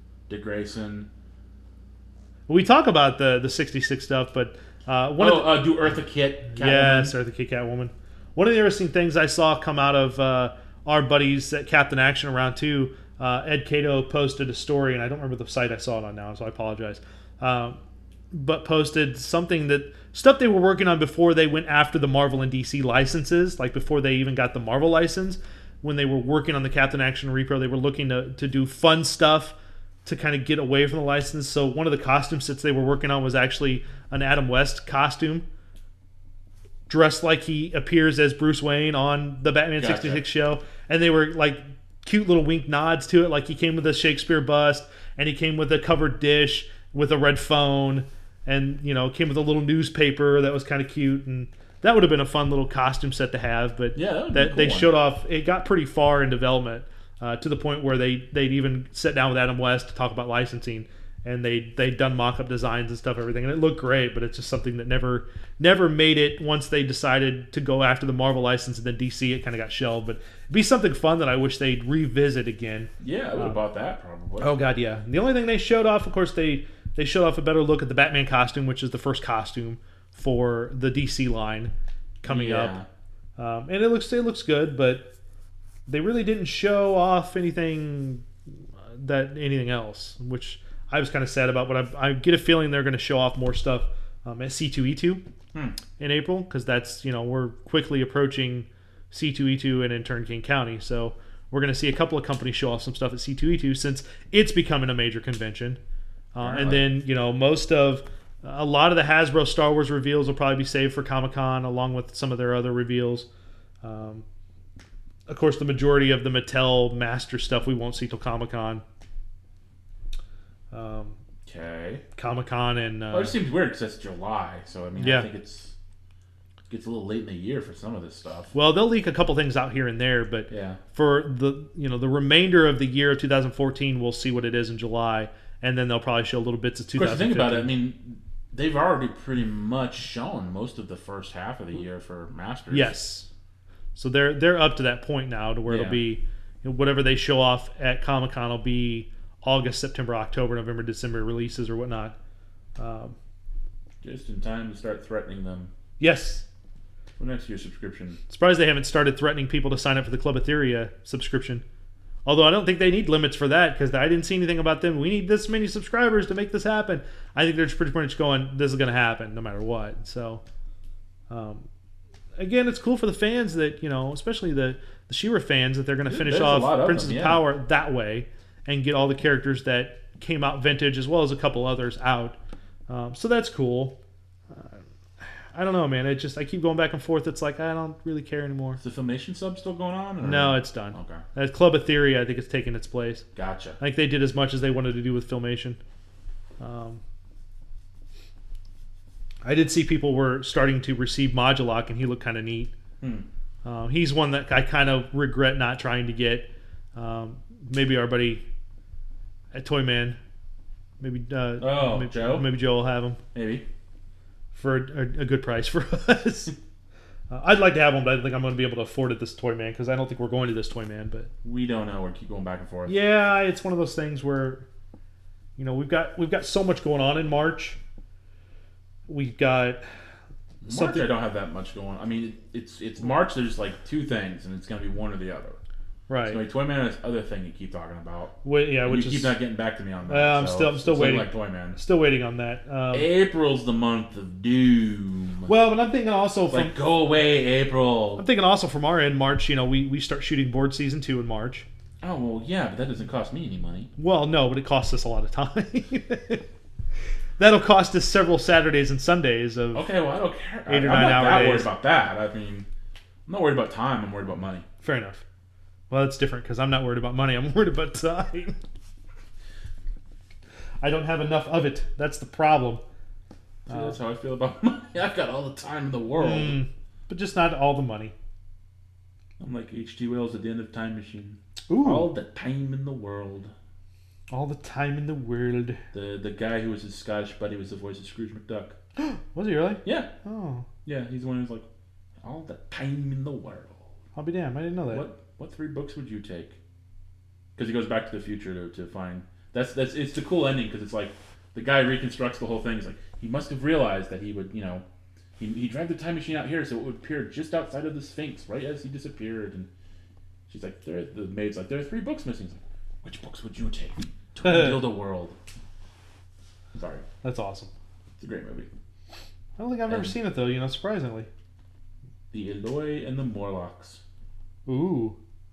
We talk about the 66 stuff, but do Eartha Kitt, Catwoman. Yes, Eartha Kitt, Catwoman. One of the interesting things I saw come out of our buddies at Captain Action around too, Ed Cato posted a story, and I don't remember the site I saw it on now, so I apologize. But posted stuff they were working on before they went after the Marvel and DC licenses, like before they even got the Marvel license. When they were working on the Captain Action Repro, they were looking to do fun stuff to kind of get away from the license. So one of the costume sets they were working on was actually an Adam West costume, dressed like he appears as Bruce Wayne on the Batman 66 show. And they were like cute little wink nods to it. Like he came with a Shakespeare bust, and he came with a covered dish with a red phone, and came with a little newspaper that was kind of cute. And that would have been a fun little costume set to have. But they showed off. It got pretty far in development. To the point where they'd even sat down with Adam West to talk about licensing, and they'd done mock-up designs and stuff, everything, and it looked great, but it's just something that never made it once they decided to go after the Marvel license, and then DC, it kind of got shelved. But it'd be something fun that I wish they'd revisit again. Yeah, I would have bought that probably. Oh, God, yeah. The only thing they showed off, of course, they showed off a better look at the Batman costume, which is the first costume for the DC line coming up. And it looks good, but they really didn't show off anything else, which I was kind of sad about. But I get a feeling they're going to show off more stuff at C2E2 in April, because that's we're quickly approaching C2E2 and in turn King County. So we're going to see a couple of companies show off some stuff at C2E2 since it's becoming a major convention. And then, a lot of the Hasbro Star Wars reveals will probably be saved for Comic-Con along with some of their other reveals. Of course, the majority of the Mattel Master stuff we won't see till Comic-Con. Okay. Comic-Con and... it seems weird because it's July, so I think it gets a little late in the year for some of this stuff. Well, they'll leak a couple things out here and there, but for the remainder of the year of 2014, we'll see what it is in July, and then they'll probably show little bits of 2015. Of course, think about it. They've already pretty much shown most of the first half of the year for Masters. Yes. So they're up to that point now to where it'll be whatever they show off at Comic-Con will be August, September, October, November, December releases or whatnot. Just in time to start threatening them. Yes. For next year's subscription. Surprised they haven't started threatening people to sign up for the Club Etheria subscription. Although I don't think they need limits for that because I didn't see anything about them. We need this many subscribers to make this happen. I think they're just pretty much going, this is going to happen no matter what. So, again, it's cool for the fans that, especially the She-Ra fans, that they're going to finish off Princess of Power that way and get all the characters that came out vintage as well as a couple others out. So that's cool. I don't know, man. I keep going back and forth. It's like I don't really care anymore. Is the Filmation sub still going on? Or? No, it's done. Okay. That Club Etheria, I think, it's taken its place. Gotcha. I think they did as much as they wanted to do with Filmation. I did see people were starting to receive Modulok, and he looked kind of neat. He's one that I kind of regret not trying to get. Maybe our buddy at Toyman. Maybe Joe? Maybe Joe will have him. Maybe. For a good price for us. I'd like to have one, but I don't think I'm going to be able to afford it this Toyman because I don't think we're going to this Toyman. But we don't know. We keep going back and forth. Yeah, it's one of those things where, we've got so much going on in March. We've got March. I don't have that much going on. It's March. There's like two things, and it's going to be one or the other. Right. So Toyman is the other thing you keep talking about. Which you keep not getting back to me on that. I'm still waiting. Like Toyman. Still waiting on that. April's the month of doom. Well, but I'm thinking also from go away, April. I'm thinking also from our end, March. We start shooting Board Season 2 in March. Oh well, yeah, but that doesn't cost me any money. Well, no, but it costs us a lot of time. That'll cost us several Saturdays and Sundays of okay. Well, I don't care. 8 or 9 hour days. I'm not that worried about that. I'm not worried about time. I'm worried about money. Fair enough. Well, that's different because I'm not worried about money. I'm worried about time. I don't have enough of it. That's the problem. See, that's how I feel about money. I've got all the time in the world. But just not all the money. I'm like H.G. Wells at the end of Time Machine. Ooh. All the time in the world. All the time in the world. The guy who was his Scottish buddy was the voice of Scrooge McDuck. Was he really? Yeah. Oh. Yeah, he's the one who's like, all the time in the world. I'll be damned. I didn't know that. What 3 books would you take? Because he goes back to the future to find... That's it's the cool ending because it's like the guy reconstructs the whole thing. It's like he must have realized that he would, he dragged the time machine out here so it would appear just outside of the Sphinx right as he disappeared. And she's like, the maid's like, there are 3 books missing. He's like, which books would you take to reveal the world? Sorry. That's awesome. It's a great movie. I don't think I've ever seen it though. Surprisingly. The Eloi and the Morlocks. Ooh.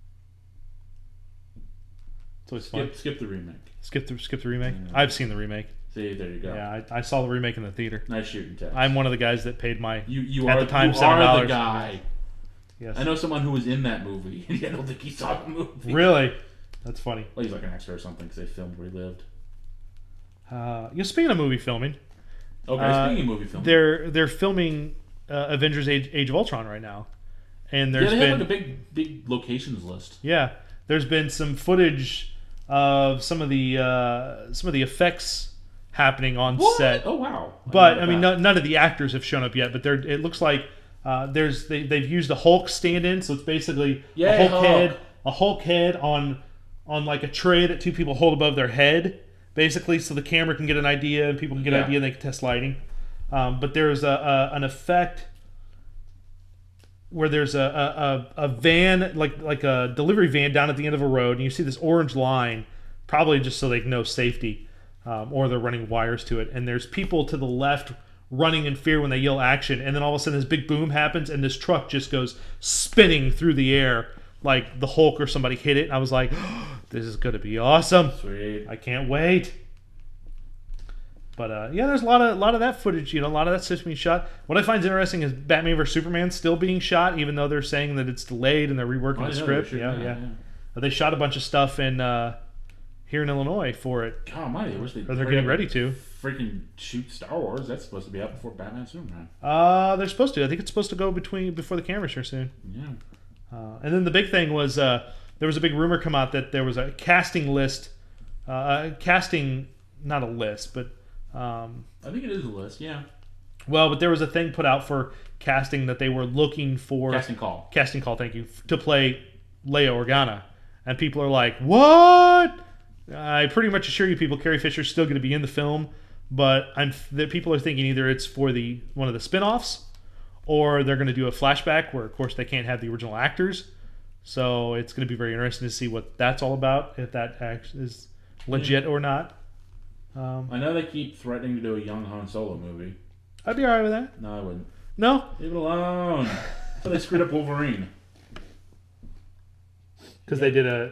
It's always fun. Skip the remake. Skip the remake? I've seen the remake. See, there you go. Yeah, I saw the remake in the theater. Nice shooting test. I'm one of the guys that paid my you at are, the time you $7. are the guy. Yes. I know someone who was in that movie. I don't think he saw the movie. Really? That's funny. Well, he's like an extra or something because they filmed where he lived. Speaking of movie filming. Okay, speaking of movie filming. They're filming Avengers Age of Ultron right now. And there's they have like a big locations list. Yeah. There's been some footage of some of the effects happening on set. Oh wow! But I mean, none of the actors have shown up yet. But it looks like they've used a Hulk stand-in, so it's basically a Hulk head on like a tray that 2 people hold above their head, basically, so the camera can get an idea and people can get an idea and they can test lighting. But there's an effect where there's a van, like a delivery van down at the end of a road, and you see this orange line, probably just so they know safety, or they're running wires to it. And there's people to the left running in fear when they yell action, and then all of a sudden this big boom happens, and this truck just goes spinning through the air like the Hulk or somebody hit it, and I was like, oh, this is going to be awesome. Sweet. I can't wait. But yeah, there's a lot of that footage. A lot of that stuff being shot. What I find interesting is Batman vs Superman still being shot, even though they're saying that it's delayed and they're reworking the script. Yeah. They shot a bunch of stuff in here in Illinois for it. God almighty, I wish they're getting ready to freaking shoot Star Wars. That's supposed to be out before Batman vs Superman. They're supposed to. I think it's supposed to go before the cameras here soon. Yeah. And then the big thing was there was a big rumor come out that there was a casting list, not a list, but. I think it is a list, yeah. Well, but there was a thing put out for casting that they were looking for... Casting call, thank you, to play Leia Organa. And people are like, what? I pretty much assure you people, Carrie Fisher's still going to be in the film, but people are thinking either it's for one of the spin-offs, or they're going to do a flashback where, of course, they can't have the original actors. So it's going to be very interesting to see what that's all about, if that is legit or not. I know they keep threatening to do a young Han Solo movie. I'd be alright with that. No, I wouldn't. No? Leave it alone. So they screwed up Wolverine. Because they did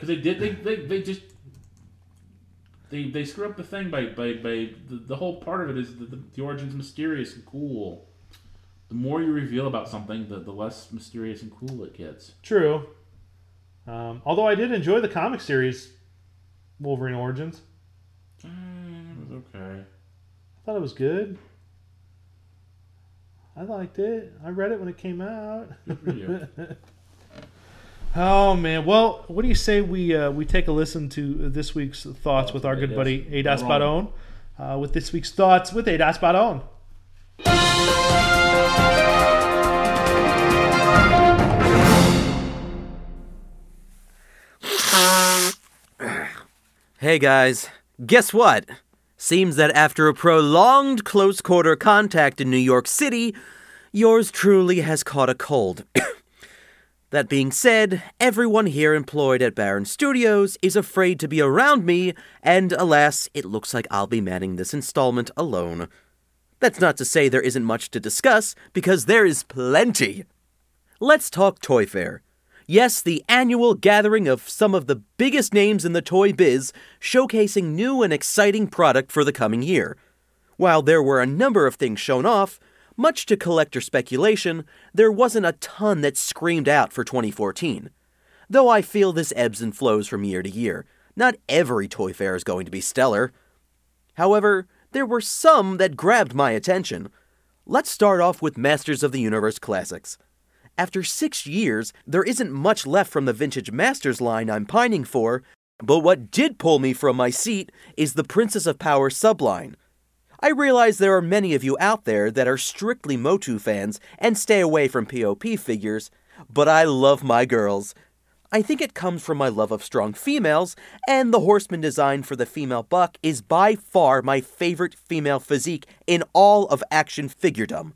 they screw up the thing by the whole part of it is the origin's mysterious and cool. The more you reveal about something, the less mysterious and cool it gets. True. Although I did enjoy the comic series, Wolverine Origins. It was okay. I thought it was good. I liked it. I read it when it came out. Good for you. Oh man! Well, what do you say we take a listen to this week's thoughts with our good buddy Adas Baron? With this week's thoughts with Adas Baron. Hey guys, guess what? Seems that after a prolonged close-quarter contact in New York City, yours truly has caught a cold. That being said, everyone here employed at Baron Studios is afraid to be around me, and alas, it looks like I'll be manning this installment alone. That's not to say there isn't much to discuss, because there is plenty. Let's talk Toy Fair. Yes, the annual gathering of some of the biggest names in the toy biz, showcasing new and exciting product for the coming year. While there were a number of things shown off, much to collector speculation, there wasn't a ton that screamed out for 2014. Though I feel this ebbs and flows from year to year. Not every toy fair is going to be stellar. However, there were some that grabbed my attention. Let's start off with Masters of the Universe Classics. After 6 years, there isn't much left from the vintage Masters line I'm pining for, but what did pull me from my seat is the Princess of Power subline. I realize there are many of you out there that are strictly Motu fans and stay away from POP figures, but I love my girls. I think it comes from my love of strong females, and the Horseman design for the female buck is by far my favorite female physique in all of action figuredom.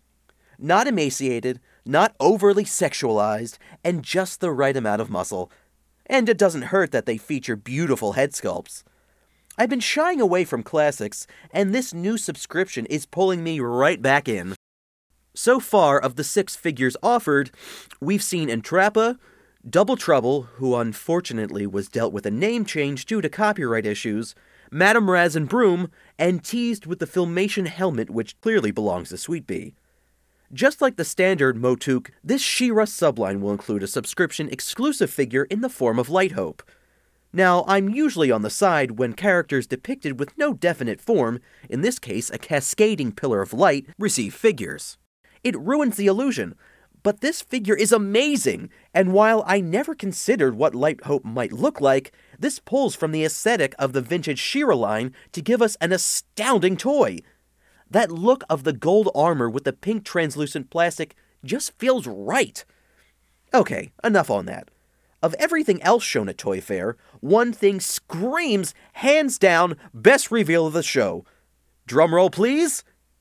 Not emaciated, not overly sexualized, and just the right amount of muscle. And it doesn't hurt that they feature beautiful head sculpts. I've been shying away from classics, and this new subscription is pulling me right back in. So far, of the 6 figures offered, we've seen Entrappa, Double Trouble, who unfortunately was dealt with a name change due to copyright issues, Madame Raz and Broom, and teased with the Filmation helmet which clearly belongs to Sweet Bee. Just like the standard Motuk, this She-Ra subline will include a subscription-exclusive figure in the form of Light Hope. Now, I'm usually on the side when characters depicted with no definite form, in this case a cascading pillar of light, receive figures. It ruins the illusion, but this figure is amazing, and while I never considered what Light Hope might look like, this pulls from the aesthetic of the vintage She-Ra line to give us an astounding toy. That look of the gold armor with the pink translucent plastic just feels right. Okay, enough on that. Of everything else shown at Toy Fair, one thing screams, hands down, best reveal of the show. Drumroll, please?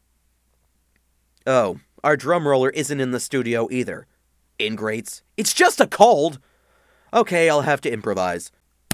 Oh, our drumroller isn't in the studio either. Ingrates. It's just a cold! Okay, I'll have to improvise.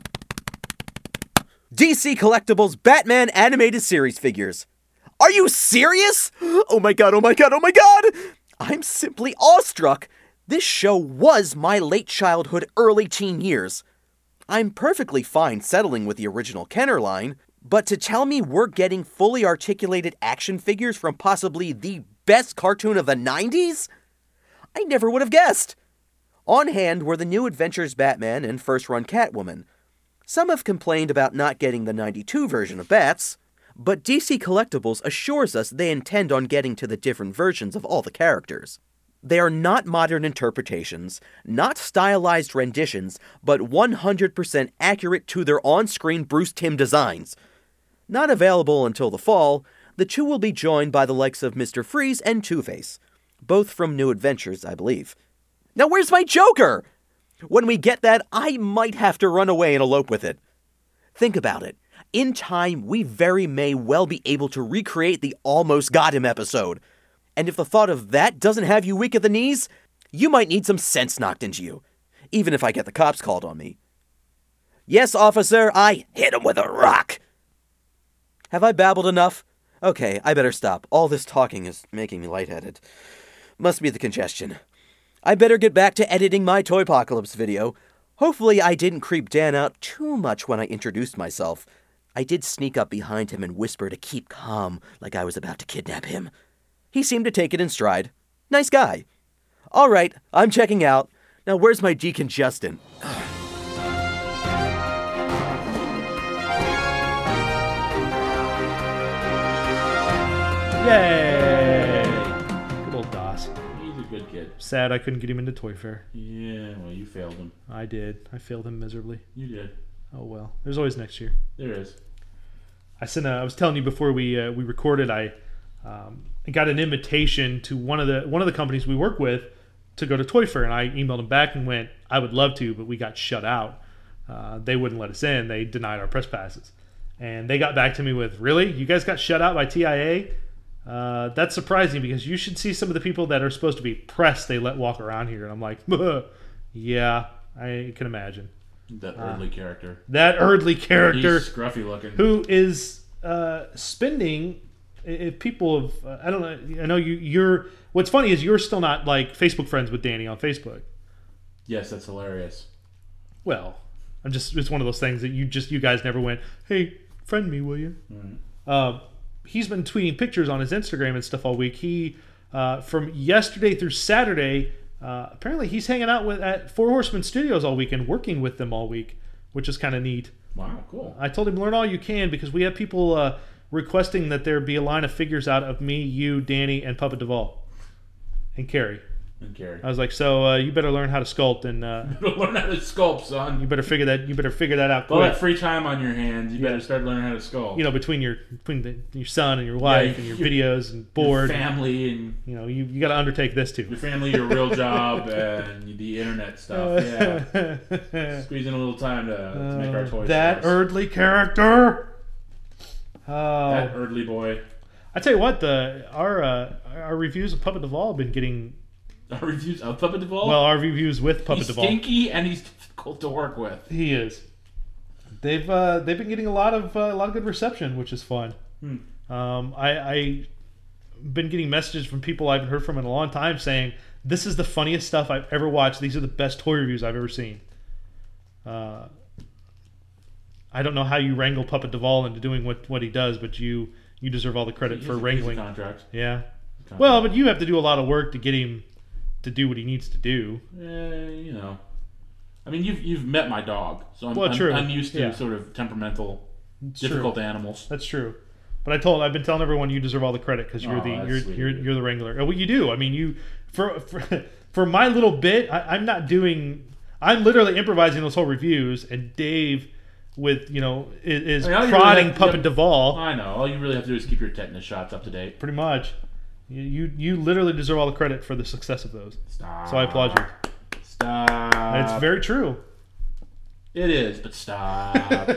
DC Collectibles Batman Animated Series figures. Are you serious? Oh my god, oh my god, oh my god! I'm simply awestruck. This show was my late childhood, early teen years. I'm perfectly fine settling with the original Kenner line, but to tell me we're getting fully articulated action figures from possibly the best cartoon of the 90s? I never would have guessed. On hand were the New Adventures Batman and First Run Catwoman. Some have complained about not getting the 92 version of Bats, but DC Collectibles assures us they intend on getting to the different versions of all the characters. They are not modern interpretations, not stylized renditions, but 100% accurate to their on-screen Bruce Timm designs. Not available until the fall, the two will be joined by the likes of Mr. Freeze and Two-Face, both from New Adventures, I believe. Now where's my Joker? When we get that, I might have to run away and elope with it. Think about it. In time, we very may well be able to recreate the Almost Got Him episode. And if the thought of that doesn't have you weak at the knees, you might need some sense knocked into you, even if I get the cops called on me. Yes, officer, I hit him with a rock. Have I babbled enough? Okay, I better stop. All this talking is making me lightheaded. Must be the congestion. I better get back to editing my Toypocalypse video. Hopefully I didn't creep Dan out too much when I introduced myself. I did sneak up behind him and whisper to keep calm, like I was about to kidnap him. He seemed to take it in stride. Nice guy. All right, I'm checking out. Now where's my decongestant? Yay! Good old DOS. He's a good kid. Sad I couldn't get him into Toy Fair. Yeah, well, you failed him. I did. I failed him miserably. You did. Oh well. There's always next year. There is. I was telling you before we recorded, I got an invitation to one of the companies we work with to go to Toy Fair, and I emailed them back and went, I would love to, but we got shut out. They wouldn't let us in. They denied our press passes. And they got back to me with, really? You guys got shut out by TIA? That's surprising because you should see some of the people that are supposed to be press they let walk around here. And I'm like, yeah, I can imagine. That Erdley character. That Erdley character. He's scruffy looking. Who is spending... If people have... I don't know. I know you're... What's funny is you're still not, like, Facebook friends with Danny on Facebook. Yes, that's hilarious. Well, it's one of those things that you guys never went, hey, friend me, will you? Mm-hmm. He's been tweeting pictures on his Instagram and stuff all week. He, from yesterday through Saturday, apparently he's hanging out at Four Horsemen Studios all weekend, working with them all week, which is kind of neat. Wow, cool. I told him, learn all you can, because we have people requesting that there be a line of figures out of me, you, Danny, and Puppet Duvall. And Carrie. I was like, so you better learn how to sculpt and learn how to sculpt, son. You better figure that out quick. All that free time on your hands, you better start learning how to sculpt. You know, between your son and your wife and your videos and board, your family, and you know, you got to undertake this too. Your family, your real job, and the internet stuff. Yeah, squeeze in a little time to make our toys. That Erdley character. That Erdley boy. I tell you what, our reviews of Puppet Duvall have been getting. Our reviews of Puppet Duvall? Well, our reviews with Puppet Duvall. He's stinky and he's difficult to work with. He is. They've been getting a lot of good reception, which is fun. I've been getting messages from people I haven't heard from in a long time saying, this is the funniest stuff I've ever watched. These are the best toy reviews I've ever seen. I don't know how you wrangle Puppet Duvall into doing what he does, but you deserve all the credit for wrangling. He's a contract. Yeah. Well, but you have to do a lot of work to get him to do what he needs to do. You know, I mean, you've met my dog, so I'm used to sort of temperamental, difficult animals. That's true. But I've been telling everyone you deserve all the credit because you're the wrangler. Well, you do. I mean, you for my little bit, I'm literally improvising those whole reviews, and Dave is prodding Puppet Duvall. I know. All you really have to do is keep your tetanus shots up to date. Pretty much. You literally deserve all the credit for the success of those. Stop. So I applaud you. Stop. It's very true. It is, but stop.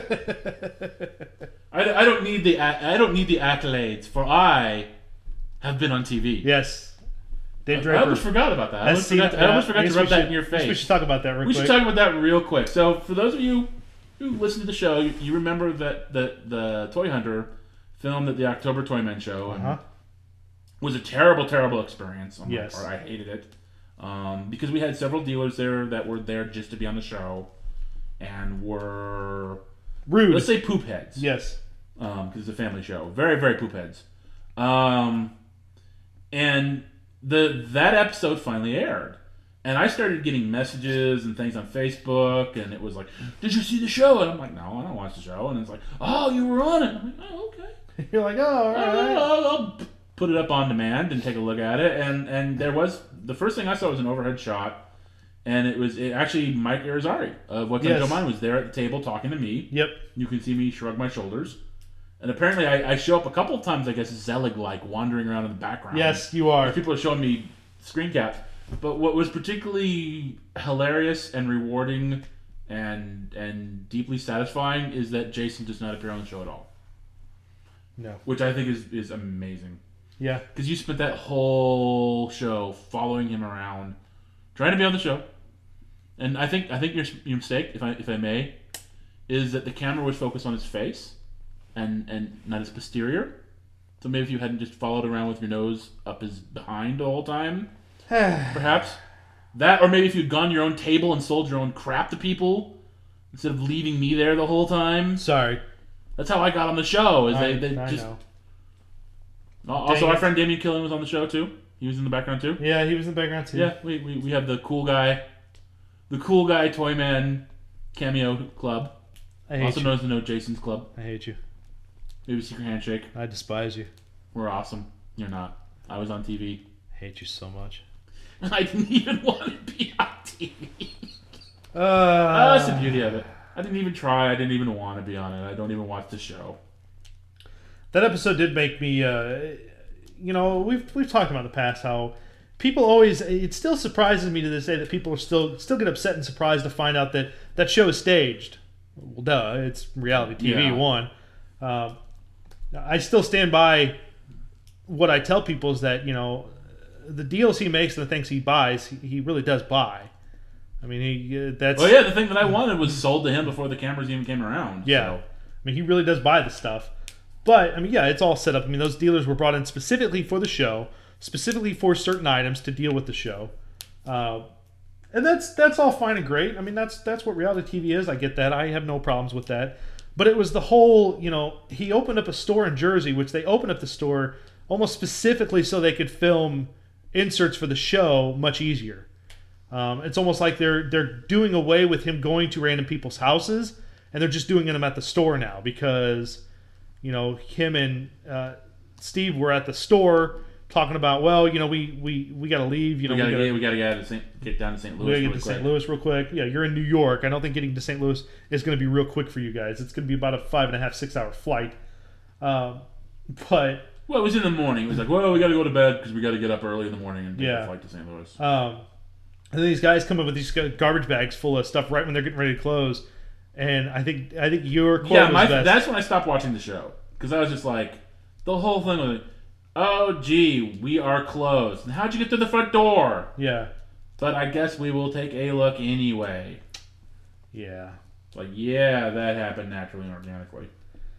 I don't need the accolades, for I have been on TV. Yes. Dave Draper. I almost forgot about that. I almost forgot to rub that in your face. We should talk about that real quick. We should talk about that real quick. So for those of you who listen to the show, you remember that the Toy Hunter filmed at the October Toyman Show and was a terrible, terrible experience on my part. I hated it. because we had several dealers there that were there just to be on the show and were Rude. let's say poop heads. Yes. Because it's a family show. Very, very poop heads. And that episode finally aired. And I started getting messages and things on Facebook, and it was like, "Did you see the show?" And I'm like, "No, I don't watch the show." And it's like, "Oh, you were on it." I'm like, "Oh, okay." You're like, oh, all right. I'll put it up on demand and take a look at it. And there was the first thing I saw was an overhead shot, and it actually Mike Irizarry of What's on Joe Mind was there at the table talking to me. Yep. You can see me shrug my shoulders. And apparently I show up a couple of times, I guess, Zelig-like, wandering around in the background. Yes, you are. People are showing me screen caps. But what was particularly hilarious and rewarding and deeply satisfying is that Jason does not appear on the show at all. No. Which I think is amazing. Yeah. Because you spent that whole show following him around, trying to be on the show. And I think your mistake, if I may, is that the camera was focused on his face and not his posterior. So maybe if you hadn't just followed around with your nose up his behind the whole time, perhaps. That, or maybe if you'd gone to your own table and sold your own crap to people instead of leaving me there the whole time. Sorry. That's how I got on the show. I just know. Also, our friend Damien Killen was on the show too. He was in the background too. Yeah, he was in the background too. Yeah, we have the cool guy Toy Man cameo club. I hate Also you. known as the No Jason's Club. I hate you. Maybe Secret Handshake. I despise you. We're awesome. You're not. I was on TV. I hate you so much. I didn't even want to be on TV. Uh, That's the beauty of it. I didn't even try. I didn't even want to be on it. I don't even watch the show. That episode did make me, we've talked about in the past how people always, it still surprises me to this day that people are still get upset and surprised to find out that that show is staged. Well, duh, it's reality TV, Yeah. one. I still stand by what I tell people is that, the deals he makes and the things he buys, he really does buy. I mean, that's... Well, yeah, the thing that I wanted was sold to him before the cameras even came around. Yeah. So. I mean, he really does buy the stuff. But, I mean, yeah, it's all set up. I mean, those dealers were brought in specifically for the show, specifically for certain items to deal with the show. And that's all fine and great. I mean, that's what reality TV is. I get that. I have no problems with that. But it was the whole, he opened up a store in Jersey, which they opened up the store almost specifically so they could film inserts for the show much easier. It's almost like they're doing away with him going to random people's houses, and they're just doing them at the store now because, him and Steve were at the store talking about, well, we got to leave. We got to get down to St. Louis. We got to get to St. Louis real quick. Yeah, you're in New York. I don't think getting to St. Louis is going to be real quick for you guys. It's going to be about a 5.5, 6 hour flight. But well, it was in the morning. It was like, well, we got to go to bed because we got to get up early in the morning and take a flight to St. Louis. And then these guys come up with these garbage bags full of stuff right when they're getting ready to close. And I think your quote was best. That's when I stopped watching the show because I was just like, the whole thing was like, oh, gee, we are closed. And how'd you get to the front door? Yeah. But I guess we will take a look anyway. Yeah. Like, yeah, that happened naturally and organically.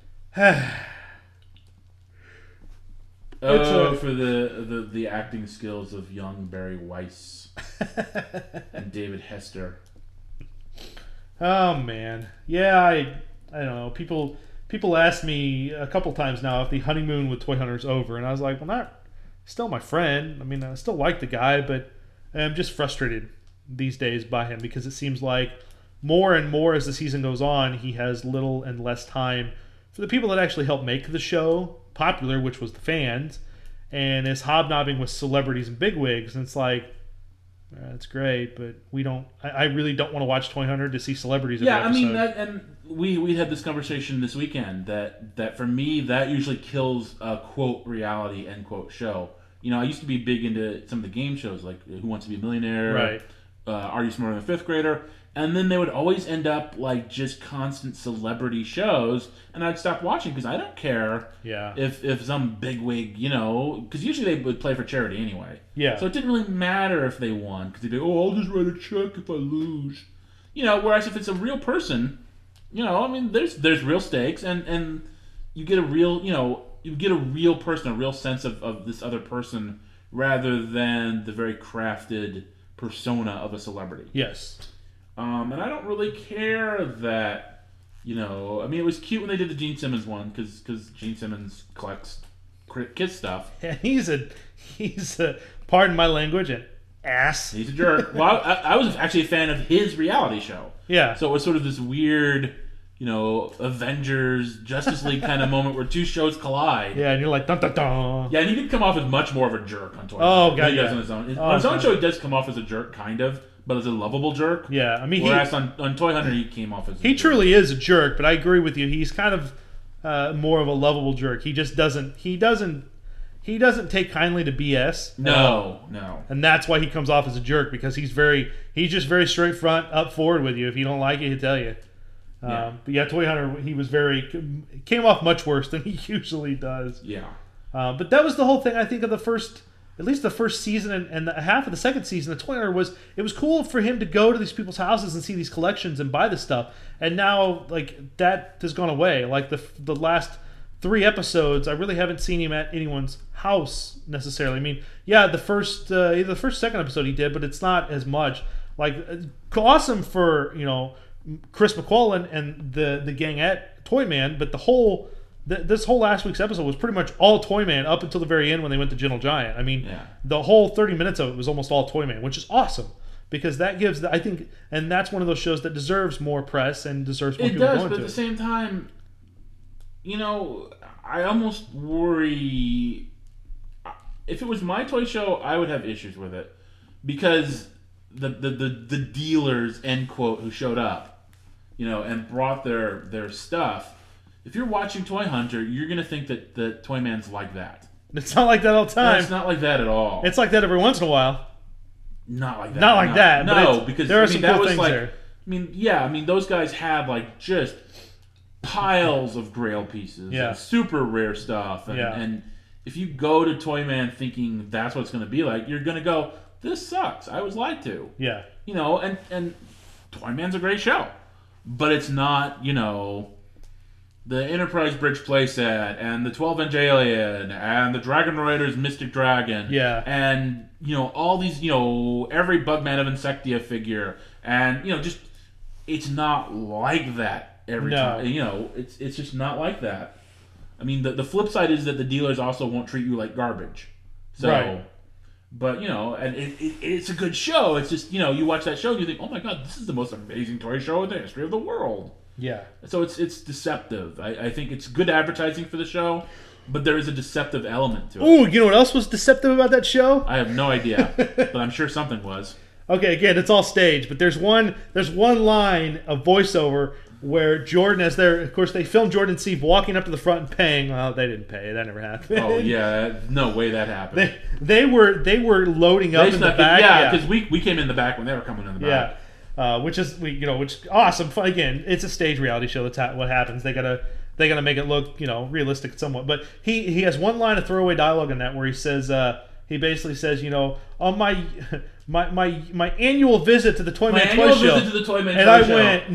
For the acting skills of young Barry Weiss and David Hester. Oh man, yeah. I don't know. People asked me a couple times now if the honeymoon with Toy Hunter's over, and I was like, well, not. Still my friend. I mean, I still like the guy, but I'm just frustrated these days by him because it seems like more and more as the season goes on, he has little and less time for the people that actually help make the show popular, which was the fans, and is hobnobbing with celebrities and bigwigs. And it's like, that's great, but we don't. I really don't want to watch Toy Hunter to see celebrities. Yeah, every episode. I mean, and we had this conversation this weekend that for me that usually kills a quote reality end quote show. I used to be big into some of the game shows like Who Wants to Be a Millionaire, right? Are You Smarter Than a Fifth Grader? And then they would always end up like just constant celebrity shows, and I'd stop watching because I don't care if some bigwig, because usually they would play for charity anyway. Yeah. So it didn't really matter if they won because they'd be, I'll just write a check if I lose. Whereas if it's a real person, I mean, there's real stakes, and you get a real, you get a real person, a real sense of this other person rather than the very crafted persona of a celebrity. Yes. And I don't really care that, you know, I mean, it was cute when they did the Gene Simmons one because Gene Simmons collects Kiss stuff. And he's a pardon my language, an ass. He's a jerk. Well, I was actually a fan of his reality show. Yeah. So it was sort of this weird, you know, Avengers, Justice League kind of moment where two shows collide. Yeah, and you're like, dun dun dun. Yeah, and he did come off as much more of a jerk on Toy Oh, Story God, than he does yeah. on his own. Oh, On his own God. show, he does come off as a jerk, kind of, but as a lovable jerk. Yeah, I mean, Whereas on Toy Hunter, he came off as a he jerk. truly is a jerk, but I agree with you. He's kind of more of a lovable jerk. He just doesn't take kindly to BS. No. And that's why he comes off as a jerk, because he's just very straight front, up forward with you. If you don't like it, he'll tell you. Yeah. But yeah, Toy Hunter, he came off much worse than he usually does. Yeah. But that was the whole thing, I think, of at least the first season and the half of the second season of Toy Hunter it was cool for him to go to these people's houses and see these collections and buy this stuff. And now, like, that has gone away. Like, the last 3 episodes, I really haven't seen him at anyone's house necessarily. I mean, yeah, either the first, second episode he did, but it's not as much. Like, awesome for, you know, Chris McQuillan and the gang at Toyman, but this whole last week's episode was pretty much all Toyman up until the very end when they went to Gentle Giant. I mean, the whole 30 minutes of it was almost all Toyman, which is awesome, because that gives I think, and that's one of those shows that deserves more press and deserves more people going to it. But at the same time, you know, I almost worry. If it was my toy show, I would have issues with it, because the dealers, end quote, who showed up, you know, and brought their stuff. If you're watching Toy Hunter, you're gonna think that Toyman's like that. It's not like that all the time. It's not like that at all. It's like that every once in a while. Not like that. Not like that. No, but because there are I mean, some that cool was things like, there. I mean, those guys had like just piles of Grail pieces, Yeah. and super rare stuff, and if you go to Toyman thinking that's what it's going to be like, you're going to go, this sucks. I was lied to. Yeah. You know, and Toyman's a great show, but it's not, you know, the Enterprise Bridge playset and the 12-inch Alien and the Dragon Raiders Mystic Dragon. Yeah. And, you know, all these, you know, every Bugman of Insectia figure. And, you know, just, it's not like that every time. You know, it's just not like that. I mean, the flip side is that the dealers also won't treat you like garbage. So, right. But, you know, and it's a good show. It's just, you know, you watch that show and you think, oh my God, this is the most amazing toy show in the history of the world. Yeah. So it's deceptive. I think it's good advertising for the show, but there is a deceptive element to it. Ooh, you know what else was deceptive about that show? I have no idea, but I'm sure something was. Okay, again, it's all staged, but there's one line of voiceover where Jordan, of course, they filmed Jordan and Steve walking up to the front and paying. Well, they didn't pay. That never happened. Oh yeah, no way that happened. They were loading up in the back. Yeah, because we came in the back when they were coming in the back. Yeah, which is awesome. Again, it's a stage reality show. That's what happens. They gotta make it look, you know, realistic somewhat. But he has one line of throwaway dialogue in that where he says he basically says, you know, on my annual visit to the Toyman Toy Show. And I went,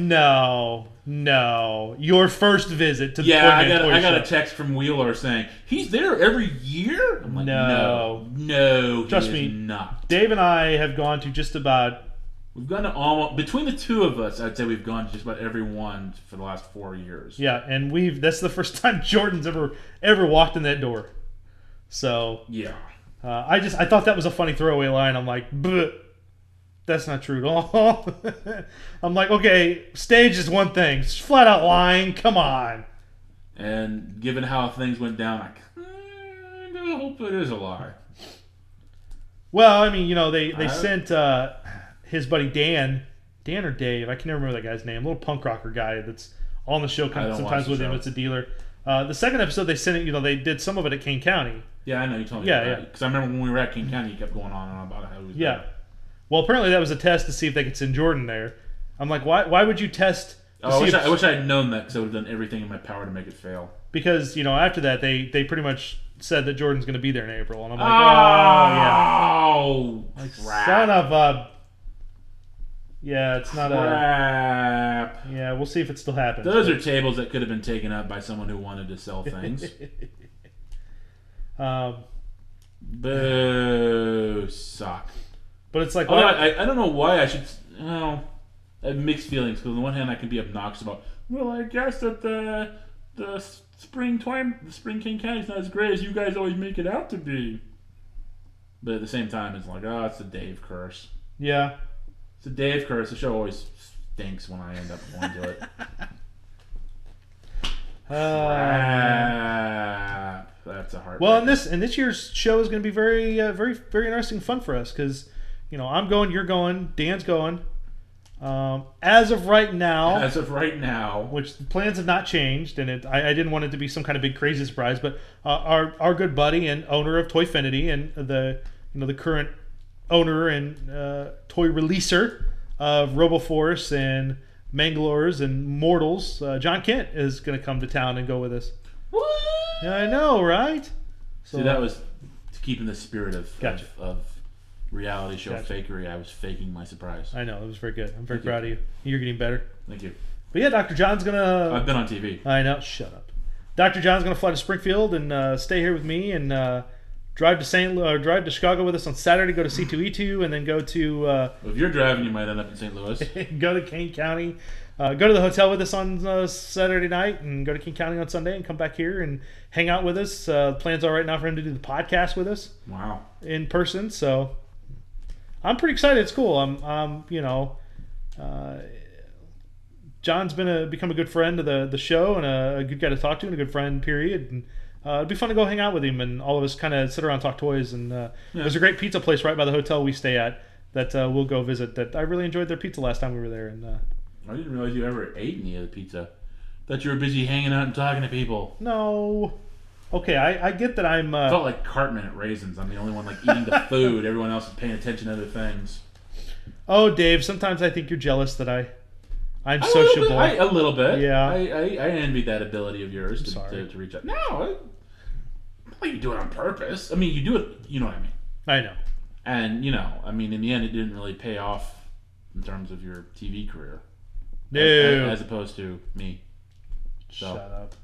no, your first visit to the Toyman Toy Show. I got a text from Wheeler saying he's there every year. I'm like, no, trust me, me, not. Dave and I have gone to just about. We've gone to almost, between the two of us, I'd say we've gone to just about every one for the last 4 years. Yeah, and that's the first time Jordan's ever walked in that door. So yeah. I thought that was a funny throwaway line. I'm like, that's not true at all. I'm like, okay, stage is one thing. It's flat out lying. Come on. And given how things went down, I kind of hope it is a lie. Well, I mean, you know, they sent his buddy Dan or Dave, I can never remember that guy's name, a little punk rocker guy that's on the show sometimes with him. It's a dealer. The second episode they sent it, you know, they did some of it at Kane County. Yeah, I know, you told me about that. Because I remember when we were at King County, you kept going on and on about how he was there. Well, apparently that was a test to see if they could send Jordan there. I'm like, why would you test? I wish I had known that, because I would have done everything in my power to make it fail. Because, you know, after that, they pretty much said that Jordan's going to be there in April. And I'm like, oh, yeah. Like, crap. Son of a... Yeah, it's not crap. Yeah, we'll see if it still happens. Those are tables that could have been taken up by someone who wanted to sell things. Boo, Boo, suck. But it's like, Oh, I don't know why I should. I have mixed feelings because on the one hand I can be obnoxious about. Well, I guess that the Spring King County is not as great as you guys always make it out to be. But at the same time, it's like, it's the Dave curse. Yeah. It's the Dave curse. The show always stinks when I end up going to it. That's a hard. Well, and this year's show is going to be very, very, very interesting, and fun for us because, I'm going, you're going, Dan's going. As of right now, which the plans have not changed, and I didn't want it to be some kind of big crazy surprise, but our good buddy and owner of Toyfinity and the current owner and toy releaser of RoboForce and Mangalores and Mortals, John Kent is going to come to town and go with us. What? Yeah, I know, right? So see, that was to keep in the spirit of Gotcha. of reality show Gotcha. fakery. I was faking my surprise. I know, it was very good. I'm very Thank you. proud of you. You're getting better. Thank you. But yeah, Dr. John's going to... I've been on TV. I know, shut up. Dr. John's going to fly to Springfield and stay here with me and drive to Chicago with us on Saturday, go to C2E2, and then go to... If you're driving, you might end up in St. Louis. go to King County, go to the hotel with us on Saturday night, and go to King County on Sunday, and come back here and hang out with us. Plans are right now for him to do the podcast with us. Wow. In person, so I'm pretty excited. It's cool. John's become a good friend of the show and a good guy to talk to and a good friend, period. And it'd be fun to go hang out with him and all of us kind of sit around and talk toys. And there's a great pizza place right by the hotel we stay at that we'll go visit. That I really enjoyed their pizza last time we were there. And I didn't realize you ever ate any of the pizza. Thought you were busy hanging out and talking to people. no, okay, I get that I'm. Felt like Cartman at Raisins. I'm the only one eating the food. Everyone else is paying attention to other things. Oh, Dave, sometimes I think you're jealous that I'm sociable. A little bit. Yeah. I envied that ability of yours sorry. to reach out. No, I don't think you do it on purpose. I mean, you do it. You know what I mean. I know. And in the end, it didn't really pay off in terms of your TV career. No. As opposed to me. So.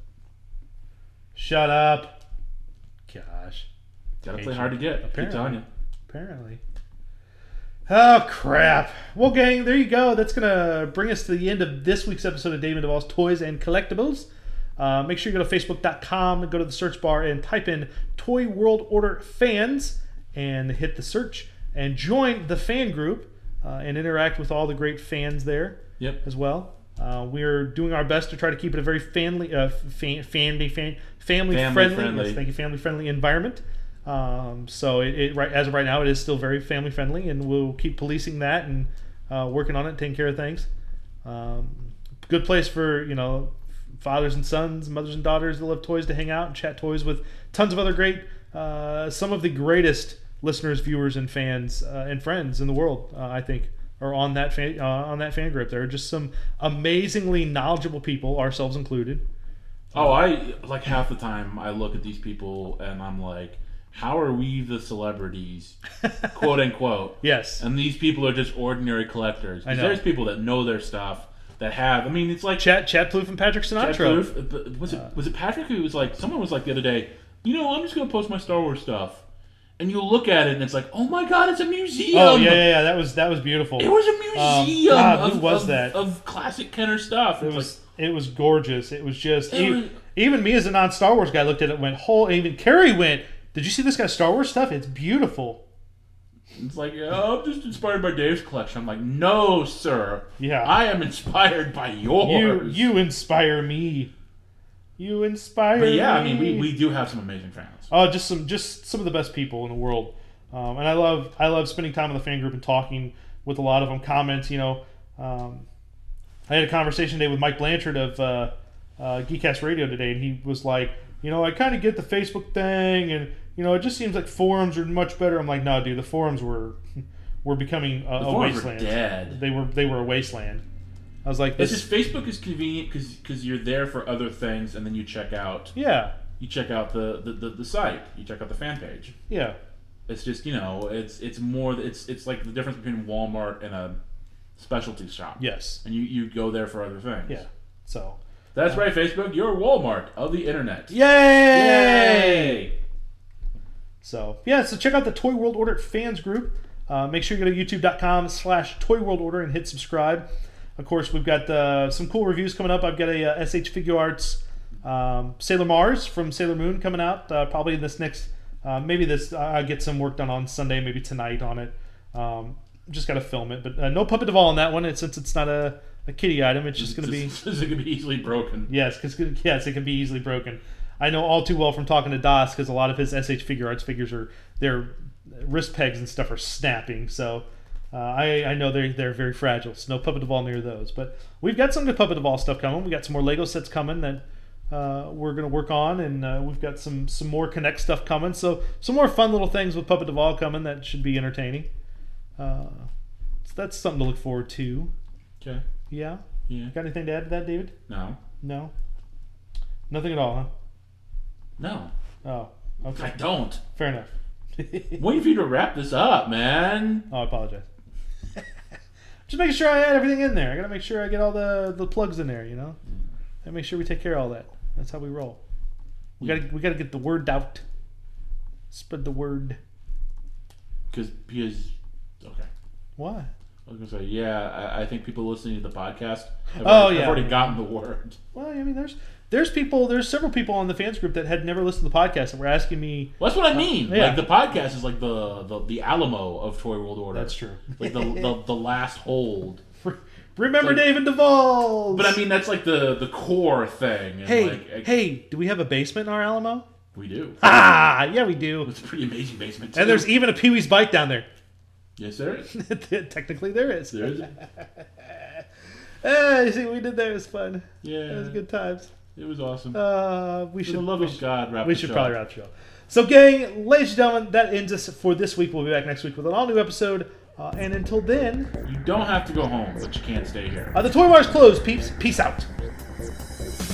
Shut up. Gosh. Gotta Hate play you. hard to get. Apparently. Keep telling you. Apparently. Oh, crap. Well, gang, there you go. That's going to bring us to the end of this week's episode of David Duvall's Toys and Collectibles. Make sure you go to Facebook.com and go to the search bar and type in Toy World Order Fans and hit the search and join the fan group and interact with all the great fans there as well. We're doing our best to try to keep it a very family friendly. Yes, thank you, family friendly environment. So as of right now, it is still very family friendly, and we'll keep policing that and working on it, taking care of things. Good place for fathers and sons, mothers and daughters that love toys to hang out and chat toys with tons of other great, some of the greatest listeners, viewers, and fans and friends in the world. I think are on that fan group. There are just some amazingly knowledgeable people, ourselves included. I like half the time I look at these people and I'm like, how are we the celebrities, quote unquote? Yes. And these people are just ordinary collectors. I know. There's people that know their stuff that have. I mean, it's like Chad Plouffe and Patrick Sinatra. Chad Plouffe. Was it Patrick who was like? Someone was like the other day. I'm just gonna post my Star Wars stuff, and you look at it and it's like, oh my god, it's a museum. Oh yeah. That was beautiful. It was a museum. God, who was that? Of classic Kenner stuff. It was gorgeous. It was just even me as a non-Star Wars guy looked at it and went, even Carrie went, did you see this guy's Star Wars stuff? It's beautiful. It's like, I'm just inspired by Dave's collection. I'm like, no, sir. Yeah. I am inspired by yours. You inspire me. You inspire But yeah, me. I mean, we do have some amazing fans. Oh, just some of the best people in the world. And I love spending time in the fan group and talking with a lot of them. Comments, I had a conversation today with Mike Blanchard of Geekcast Radio today, and he was like, I kind of get the Facebook thing, and it just seems like forums are much better. I'm like, no, dude, the forums were becoming a wasteland. Were dead. They were a wasteland. I was like, it's just Facebook is convenient because you're there for other things, and then you check out. Yeah. You check out the site. You check out the fan page. Yeah. It's just it's more it's like the difference between Walmart and a specialty shop. Yes. And you go there for other things. Yeah. So. That's right, Facebook. You're Walmart of the internet. Yay! So check out the Toy World Order fans group. Make sure you go to youtube.com/toyworldorder and hit subscribe. Of course, we've got some cool reviews coming up. I've got a SH Figure Arts Sailor Mars from Sailor Moon coming out probably in this next, I'll get some work done on Sunday, maybe tonight on it. Just got to film it, but no Puppet Duvall on that one. Since it's not a kitty item, it's just going to be... Is it going to be easily broken? Yes, it can be easily broken. I know all too well from talking to Das, because a lot of his SH Figure Arts figures their wrist pegs and stuff are snapping, so... I know they're very fragile, so no Puppet Duvall near those. But we've got some good Puppet Duvall stuff coming. We got some more Lego sets coming that we're going to work on, and we've got some more Connect stuff coming. So some more fun little things with Puppet Duvall coming that should be entertaining. So that's something to look forward to. Okay. Yeah? Yeah. Got anything to add to that, David? No. No? Nothing at all, huh? No. Oh, okay. I don't. Fair enough. Waiting for you to wrap this up, man. Oh, I apologize. Just making sure I add everything in there. I gotta make sure I get all the plugs in there, you know? And make sure we take care of all that. That's how we roll. We gotta get the word out. Spread the word. Because okay. Why? I was gonna say, yeah, I think people listening to the podcast have already gotten the word. Well, I mean, there's several people on the fans group that had never listened to the podcast and were asking me. Well, that's what I mean. Yeah. Like the podcast is like the Alamo of Toy World Order. That's true. Like the last hold. Remember like, David Duvall. But I mean, that's like the core thing. And Hey, do we have a basement in our Alamo? We do. Ah, yeah, we do. It's a pretty amazing basement too. And there's even a Pee-wee's Bike down there. Yes, there is. Technically, there is. There is. You see what we did there? It was fun. Yeah. It was good times. It was awesome. We should, For the love of God, wrap we the should show. probably wrap the show. So, gang, ladies and gentlemen, that ends us for this week. We'll be back next week with an all-new episode. And until then, You don't have to go home, but you can't stay here. the Toy Bar's closed, peeps. Peace out.